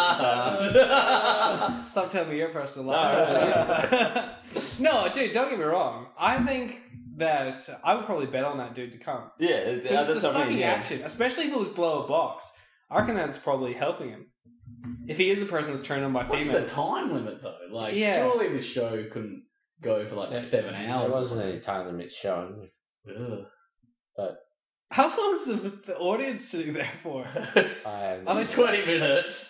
time. Stop telling me your personal life. No, dude, don't get me wrong. I think that I would probably bet on that dude to come. Yeah, Because that's the what I mean. sucking Yeah. action, especially if it was blow a box, I reckon that's probably helping him. If he is a person that's turned on by What's females. the time limit though? Like, Yeah. surely this show couldn't go for like Yeah, seven hours. There wasn't any time limit shown. Ugh. How long is the, the audience sitting there for? I Are they twenty minutes.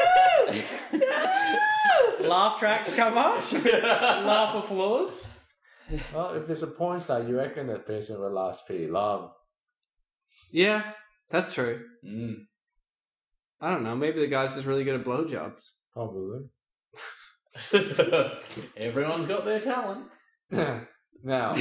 Laugh tracks come up? Laugh applause? Well, if it's a porn star, you reckon that person will last pretty long. Yeah, that's true. Mm. I don't know. Maybe the guy's just really good at blowjobs. Probably. Everyone's got their talent. Now,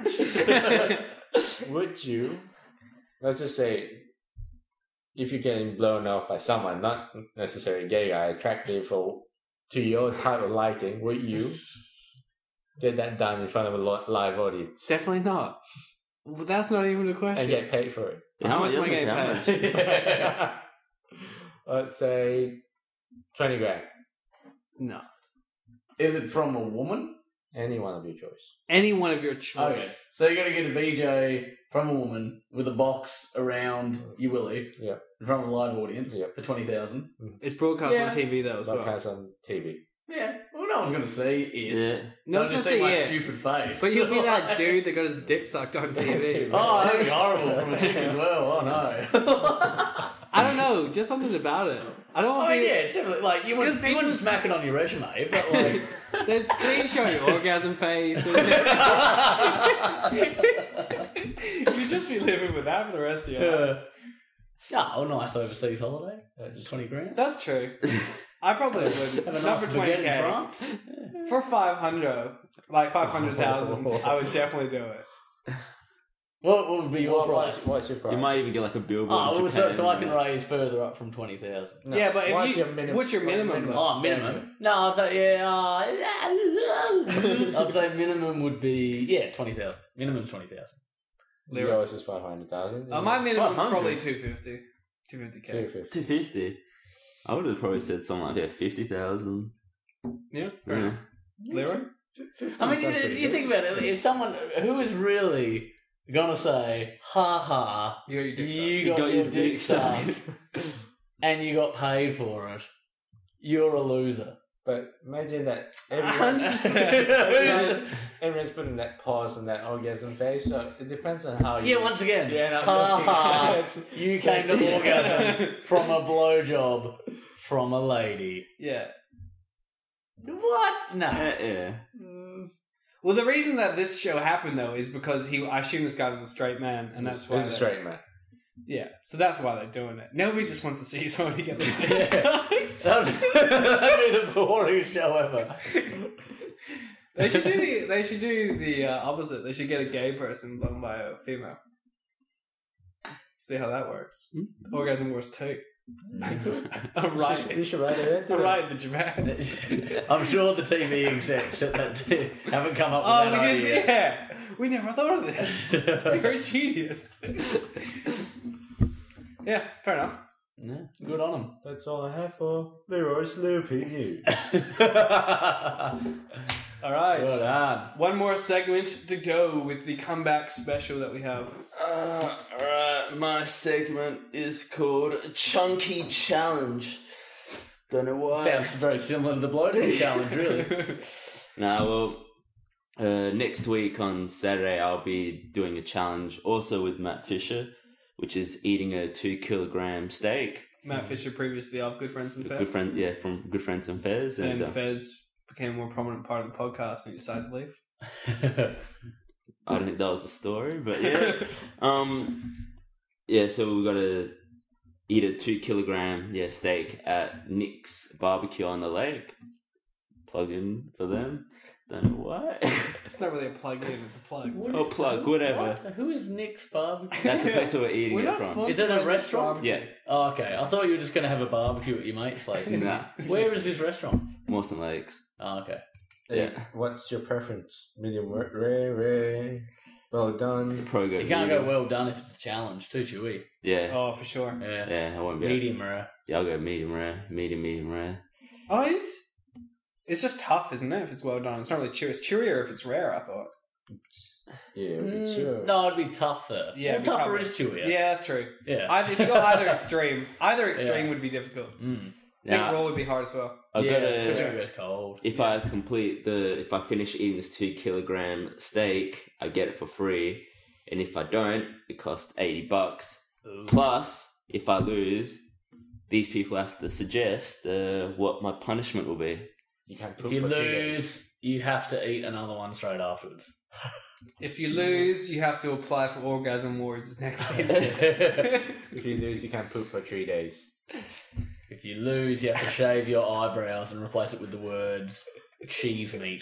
would you, let's just say, if you're getting blown off by someone, not necessarily a gay guy, attractive or to your type of liking, would you get that done in front of a lo- live audience Definitely not. Well, that's not even a question. and get paid for it? How much am I It doesn't getting sound paid? much. Let's say twenty grand. No. Is it from a woman? Any one of your choice. Any one of your choice. Okay. So you're going to get a B J from a woman with a box around your willy Yeah. in front of a live audience Yep. for twenty thousand. It's broadcast Yeah. on T V though as well. Broadcast on T V. Yeah. Well, no one's going to see it. Yeah. No, They'll just just say see my yeah. stupid face. But you'll be that dude that got his dick sucked on T V. Oh, that'd be horrible from a chick as well. Oh no. I don't know, just something about it. I don't want I to mean, be. yeah, it's definitely like you wouldn't, 'Cause you wouldn't people- smack it on your resume, but like. Then screenshot your orgasm face. And You'd just be living with that for the rest of your life. Yeah, oh, nice overseas holiday. Twenty grand. That's true. I probably would. Have a Not nice for twenty spaghetti in K. France. For five hundred, like five hundred thousand, I would definitely do it. What would be your What, price? what's, what's your price? You might even get like a billboard. Oh, in well, so, Japan, so I can you know. raise further up from twenty thousand. No. Yeah, but if What's you- your minimum? what's your minimum, though? Oh, minimum. No, I'd say yeah. Uh, I'd say minimum would be yeah twenty thousand. Minimum twenty thousand. Lira. Yours is five hundred thousand. Uh, my minimum is five hundred. probably two fifty. two fifty k. two fifty. Two fifty. I would have probably said something like that. Fifty thousand. Yeah, fair Yeah. enough. Lira? I mean, you, you think about it. If someone who is really gonna say, "Ha ha," You got your dick you sucked. got, your dick sucked, and you got paid for it, you're a loser. But imagine that everyone's, everyone's, everyone's putting that pause on that orgasm face. So it depends on how you. Yeah, once again, You end up ha looking- ha. That's- You came to orgasm from a blowjob from a lady. Yeah. What? No. Yeah, yeah. Well, the reason that this show happened, though, is because he. I assume this guy was a straight man, and that's why. He's a they- straight man. Yeah, so that's why they're doing it. Nobody just wants to see somebody get their Yeah. dick sucked. That'd that'd be the boring show ever. They should do the. They should do the uh, opposite. They should get a gay person blown by a female. See how that works. Orgasm Wars two. I'm You should, right. you should write it into I'm it. right in the Japan. I'm sure the T V execs at that t- haven't come up with Oh, that we did. idea. Yeah, we never thought of this. You're a genius. Yeah, fair enough. Yeah, good on That's all I have for Leroy's Loopy News. them. All right. Well done. One more segment to go with the comeback special that we have. Uh, alright, my segment is called Chunky Challenge. Don't know why. Sounds very similar to the bloating challenge, really. Nah, well, uh, next week on Saturday, I'll be doing a challenge also with Matt Fisher, which is eating a two kilogram steak. Matt Fisher, previously of Good Friends and Fez. Good friend, yeah, from Good Friends and Fez. And And, uh, Fez became a more prominent part of the podcast and he decided to leave. I don't think that was the story, but yeah. um, yeah, so we got to eat a two kilogram yeah steak at Nick's Barbecue on the Lake. Plug in for them. Don't know why. It's not really a plug in, it's a plug. What- Oh, plug, whatever. What? Who is Nick's Barbecue? That's the place that we're eating We're it not from. sponsored Is it a by Nick's restaurant? Barbecue. Yeah, Oh, okay. I thought you were just going to have a barbecue at your mate's place. nah, Where is this restaurant? Mawson Lakes. Oh, okay. Yeah. What's your preference? Medium rare, rare, rare, well done. Probably go You can't go medium. well done if it's a challenge. Too chewy. Yeah, Oh, for sure. Yeah. yeah, I won't be. Medium rare. Yeah, I'll go medium rare, medium, medium rare. Oh, it's, it's just tough, isn't it, if it's well done? It's not really chewy. It's chewier if it's rare, I thought. Yeah, Mm, sure. No, it'd be tougher. Yeah, well, it'd be tougher tougher. is chewier. Yeah, that's true. Yeah. Either, if you go either extreme, either extreme Yeah. would be difficult. Mm. I think Now, raw would be hard as well. I've yeah, got especially when to. it goes cold. If I complete the, if I finish eating this two kilogram steak, I get it for free. And if I don't, it costs eighty bucks. Ooh. Plus, if I lose, these people have to suggest uh, what my punishment will be. You can If poop you for two lose, days. you have to eat another one straight afterwards. If you lose, you have to apply for Orgasm Wars next season. If you lose, you can poop for three days. If you lose, you have to shave your eyebrows and replace it with the words cheese meat.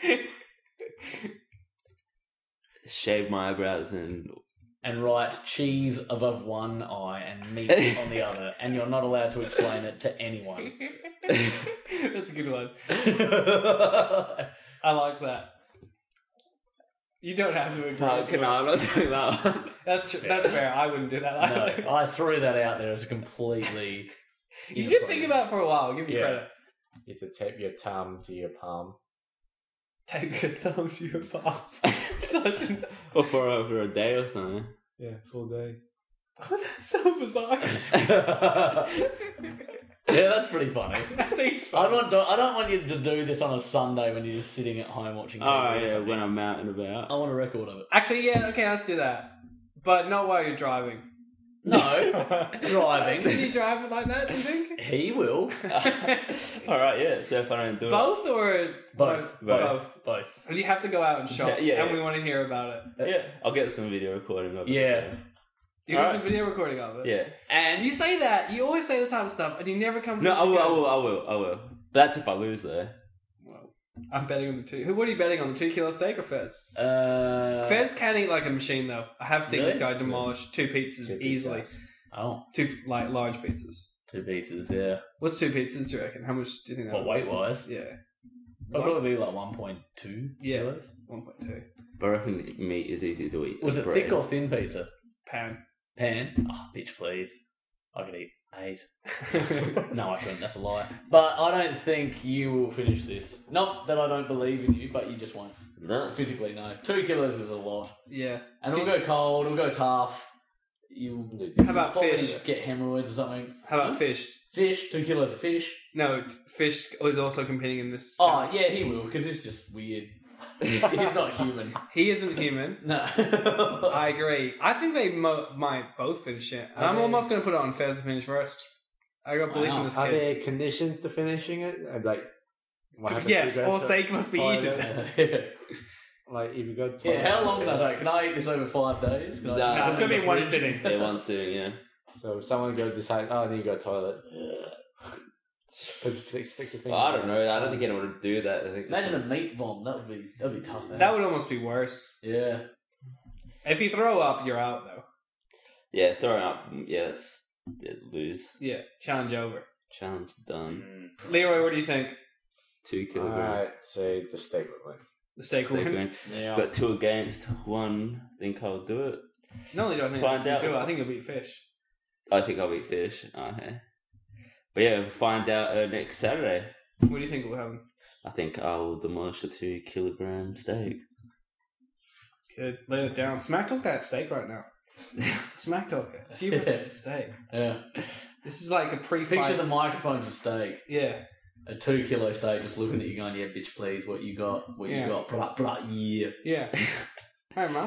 Shave my eyebrows and And write cheese above one eye and meat on the other, and you're not allowed to explain it to anyone. That's a good one. I like that. You don't have to agree. fuck, with no, it. I'm not doing that one. That's true. That's fair. I wouldn't do that either. No, I threw that out there as a completely. You did think about it for a while. I'll give you Yeah. credit. You have to tape your thumb to your palm. Take your thumb to your palm. Such an... Or for a, for a day or something. Yeah, full day. That's so bizarre. Yeah, that's pretty funny. I think it's I fun. don't. I don't want you to do this on a Sunday when you're just sitting at home watching T V. Oh or yeah, something. when I'm out and about. I want a record of it. Actually, yeah, okay, let's do that. But not while you're driving. No, Can driving. you drive it like that, do you think? He will. All right, yeah. So if I don't do it, Both or Both. Both. Both. Both. And you have to go out and shop, Yeah, yeah, and yeah. we want to hear about it. yeah, I'll get some video recording of it. Yeah. You got Alright. some video recording of so- it. Yeah. And you say that you always say this type of stuff, and you never come. to No, the I will, I goals. will, I will, I will. But that's if I lose, though. Well, I'm betting on the two. Who? What are you betting on? The two kilo steak or Fez? Uh, Fez can eat like a machine, though. I have seen Really? this guy demolish two pizzas Two easily. pizzas. Oh, Two like large pizzas. two pieces. Yeah. What's two pizzas? Do you reckon? How much do you think that? What would weight wise? be? Yeah, It'll probably be like one point two Yeah. kilos. one point two. But I reckon meat is easy to eat. Was it Bread. thick or thin pizza? Pan. Pan? Oh, bitch, please. I could eat eight. No, I couldn't. That's a lie. But I don't think you will finish this. Not that I don't believe in you, but you just won't. No. Physically, no. Two kilos is a lot. Yeah. And it'll go cold, it'll go tough. You How about probably fish? get hemorrhoids or something. How about fish? Fish, two kilos of fish. No, fish is also competing in this. Oh, challenge. yeah, he will, because it's just weird. He's not human. He isn't human. No. I agree. I think they mo- might both finish it. And I'm Okay. almost going to put it on Fez to finish first. I got belief Wow. in this Are kid. there conditions to finishing it? And like, what happens Yes, if you go all to steak must be toilet? eaten. Like, if you go to Yeah, how toilet, long can I take? Can I eat this over five days? Can I Nah. just No, put it's it gonna in be the one fridge? sitting. Yeah, one sitting, yeah. So if someone go decide, oh, I need to go to the toilet. Puts six, sticks a finger. Well, I don't know. I don't think anyone would do that. I think Imagine a meat bomb. That would be that would be tough. eh? That would almost be worse. Yeah. If you throw up, you're out, though. Yeah, throwing up. Yeah, it's yeah, lose. Yeah, challenge over. Challenge done. Leroy, what do you think? Two kilograms. Alright, so the steak would win. The steak will Steak win? win. Yeah. Got two against one. Think I'll do it. Not only do I think Find you'll out do it, if- I think you'll beat fish. I think I'll eat fish. Okay. But yeah, we'll find out uh, next Saturday. What do you think will happen? I think I'll demolish the two kilogram steak. Good. Lay it down. Smack talk that steak right now. Smack talk it. It's you versus the steak. Yeah. This is like a pre-fight. Picture the microphone's a steak. Yeah. A two kilo steak just looking at you going, yeah, bitch, please, what you got? What Yeah. you got? Blah, blah, yeah. Yeah. Hey, man.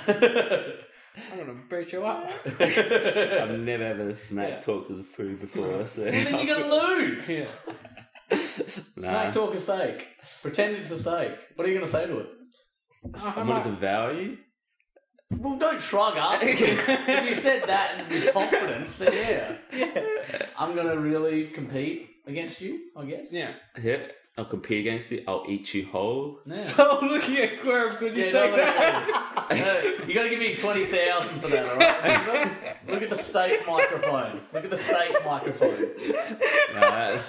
I'm going to beat you up. I've never ever smack Yeah. talked to the food before, so. Then you're going to lose. Yeah. Nah. Smack talk a steak. Pretend it's a steak. What are you going to say to it? I'm gonna devour you. Well, don't shrug up. If you said that with confidence, then yeah. Yeah. I'm going to really compete against you, I guess. Yeah. Yeah, I'll compete against you. I'll eat you whole. Yeah. Stop looking at Quirps when you Yeah, say no, that. no, no. You got to give me twenty thousand for that, alright? Look, look at the steak microphone. Look at the steak microphone. Nah, that's,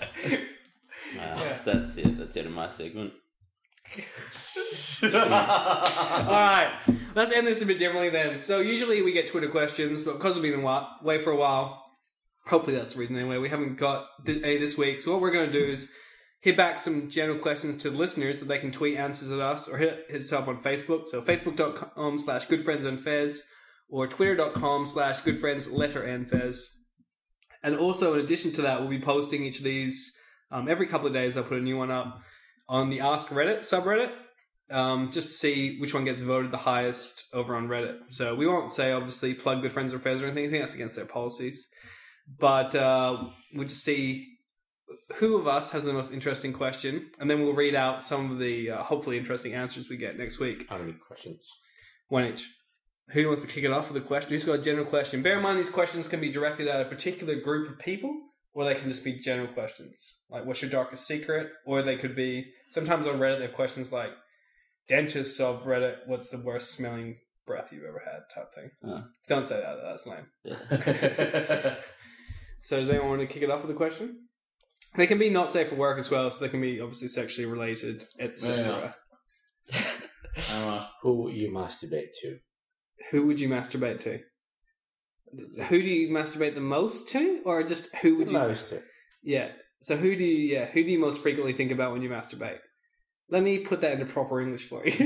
nah, that's it. That's it in my segment. All right, let's end this a bit differently then. So usually we get Twitter questions, but because we've been away for a while, hopefully that's the reason anyway, we haven't got any this week. So what we're going to do is hit back some general questions to the listeners that they can tweet answers at us or hit, hit us up on Facebook. So facebook.com slash goodfriendsandfez or twitter.com slash goodfriends letter and fez. And also in addition to that, we'll be posting each of these um, every couple of days. I'll put a new one up on the Ask Reddit subreddit, um, just to see which one gets voted the highest over on Reddit. So we won't say, obviously, plug Good Friends or Fez or anything. I think that's against their policies. But uh, we'll just see who of us has the most interesting question, and then we'll read out some of the uh, hopefully interesting answers we get next week. How many questions? One each. Who wants to kick it off with a question? Who's got a general question? Bear in mind these questions can be directed at a particular group of people, or they can just be general questions. Like, what's your darkest secret? Or they could be, sometimes on Reddit, they have questions like, dentists of Reddit, what's the worst smelling breath you've ever had, type thing. Huh. Don't say that, that's lame. Yeah. So does anyone want to kick it off with a question? They can be not safe for work as well, so they can be obviously sexually related, et cetera. Alright. Who will you masturbate to? Who would you masturbate to? Who do you masturbate the most to? Or just who would you... Most to. Yeah. So who do you, yeah, who do you most frequently think about when you masturbate? Let me put that into proper English for you.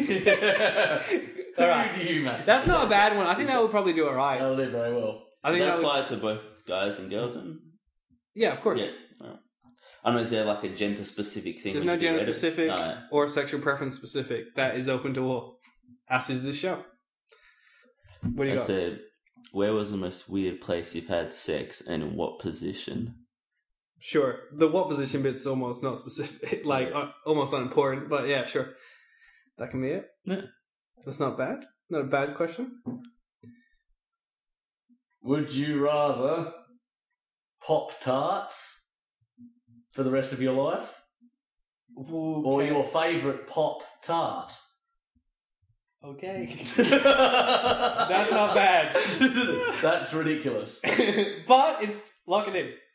All right. Who do you masturbate? That's not a bad one. I think that would probably do it right. That'll do very well. I Does think that that would, apply to both guys and girls? And yeah, of course. yeah. Oh. I don't know. Is there like a gender specific thing? There's when no you do gender Reddit? specific No. or sexual preference specific. That is open to all. As is this show. What do you I got? said, where was the most weird place you've had sex, and in what position? Sure. The what position bit's almost not specific, like uh, almost unimportant, but yeah, sure. That can be it. Yeah. That's not bad. Not a bad question. Would you rather Pop Tarts for the rest of your life, or Okay. your favourite Pop Tart? Okay. That's not bad. That's ridiculous. But it's lock it in.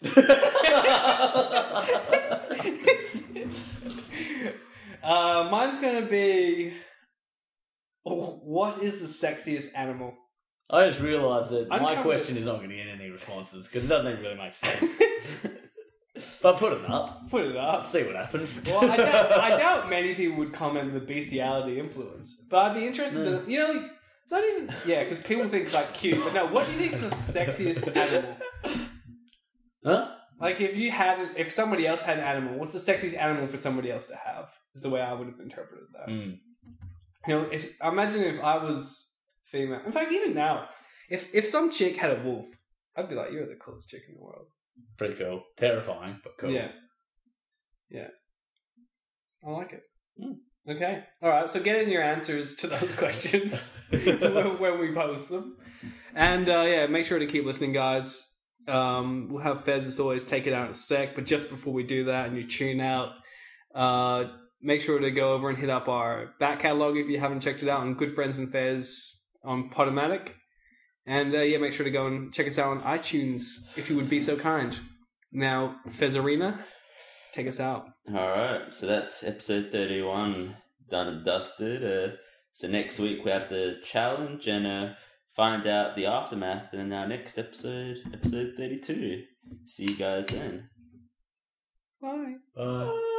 uh, mine's gonna be Oh, what is the sexiest animal? I just realised that I'm my coming- question is not going to get any responses because it doesn't even really make sense. But put it up. Put it up. See what happens. Well, I doubt, I doubt many people would comment the bestiality influence, but I'd be interested No. in, you know, it's not even, yeah, because people think like cute, but no, what do you think is the sexiest animal? Huh? Like if you had, if somebody else had an animal, what's the sexiest animal for somebody else to have? Is the way I would have interpreted that. Mm. You know, if, imagine if I was female. In fact, even now, if if some chick had a wolf, I'd be like, you're the coolest chick in the world. Pretty cool. Terrifying, but cool. Yeah. Yeah. I like it. Okay. All right. So get in your answers to those questions when, when we post them. And uh, yeah, make sure to keep listening, guys. Um, we'll have Feds as always take it out in a sec. But just before we do that and you tune out, uh, make sure to go over and hit up our back catalog if you haven't checked it out on Good Friends and Fez on Podomatic. And uh, yeah, make sure to go and check us out on iTunes if you would be so kind. Now, Fezarina, take us out. All right, so that's episode thirty-one done and dusted. Uh, so next week we have the challenge and uh, find out the aftermath in our next episode, episode thirty-two. See you guys then. Bye. Bye.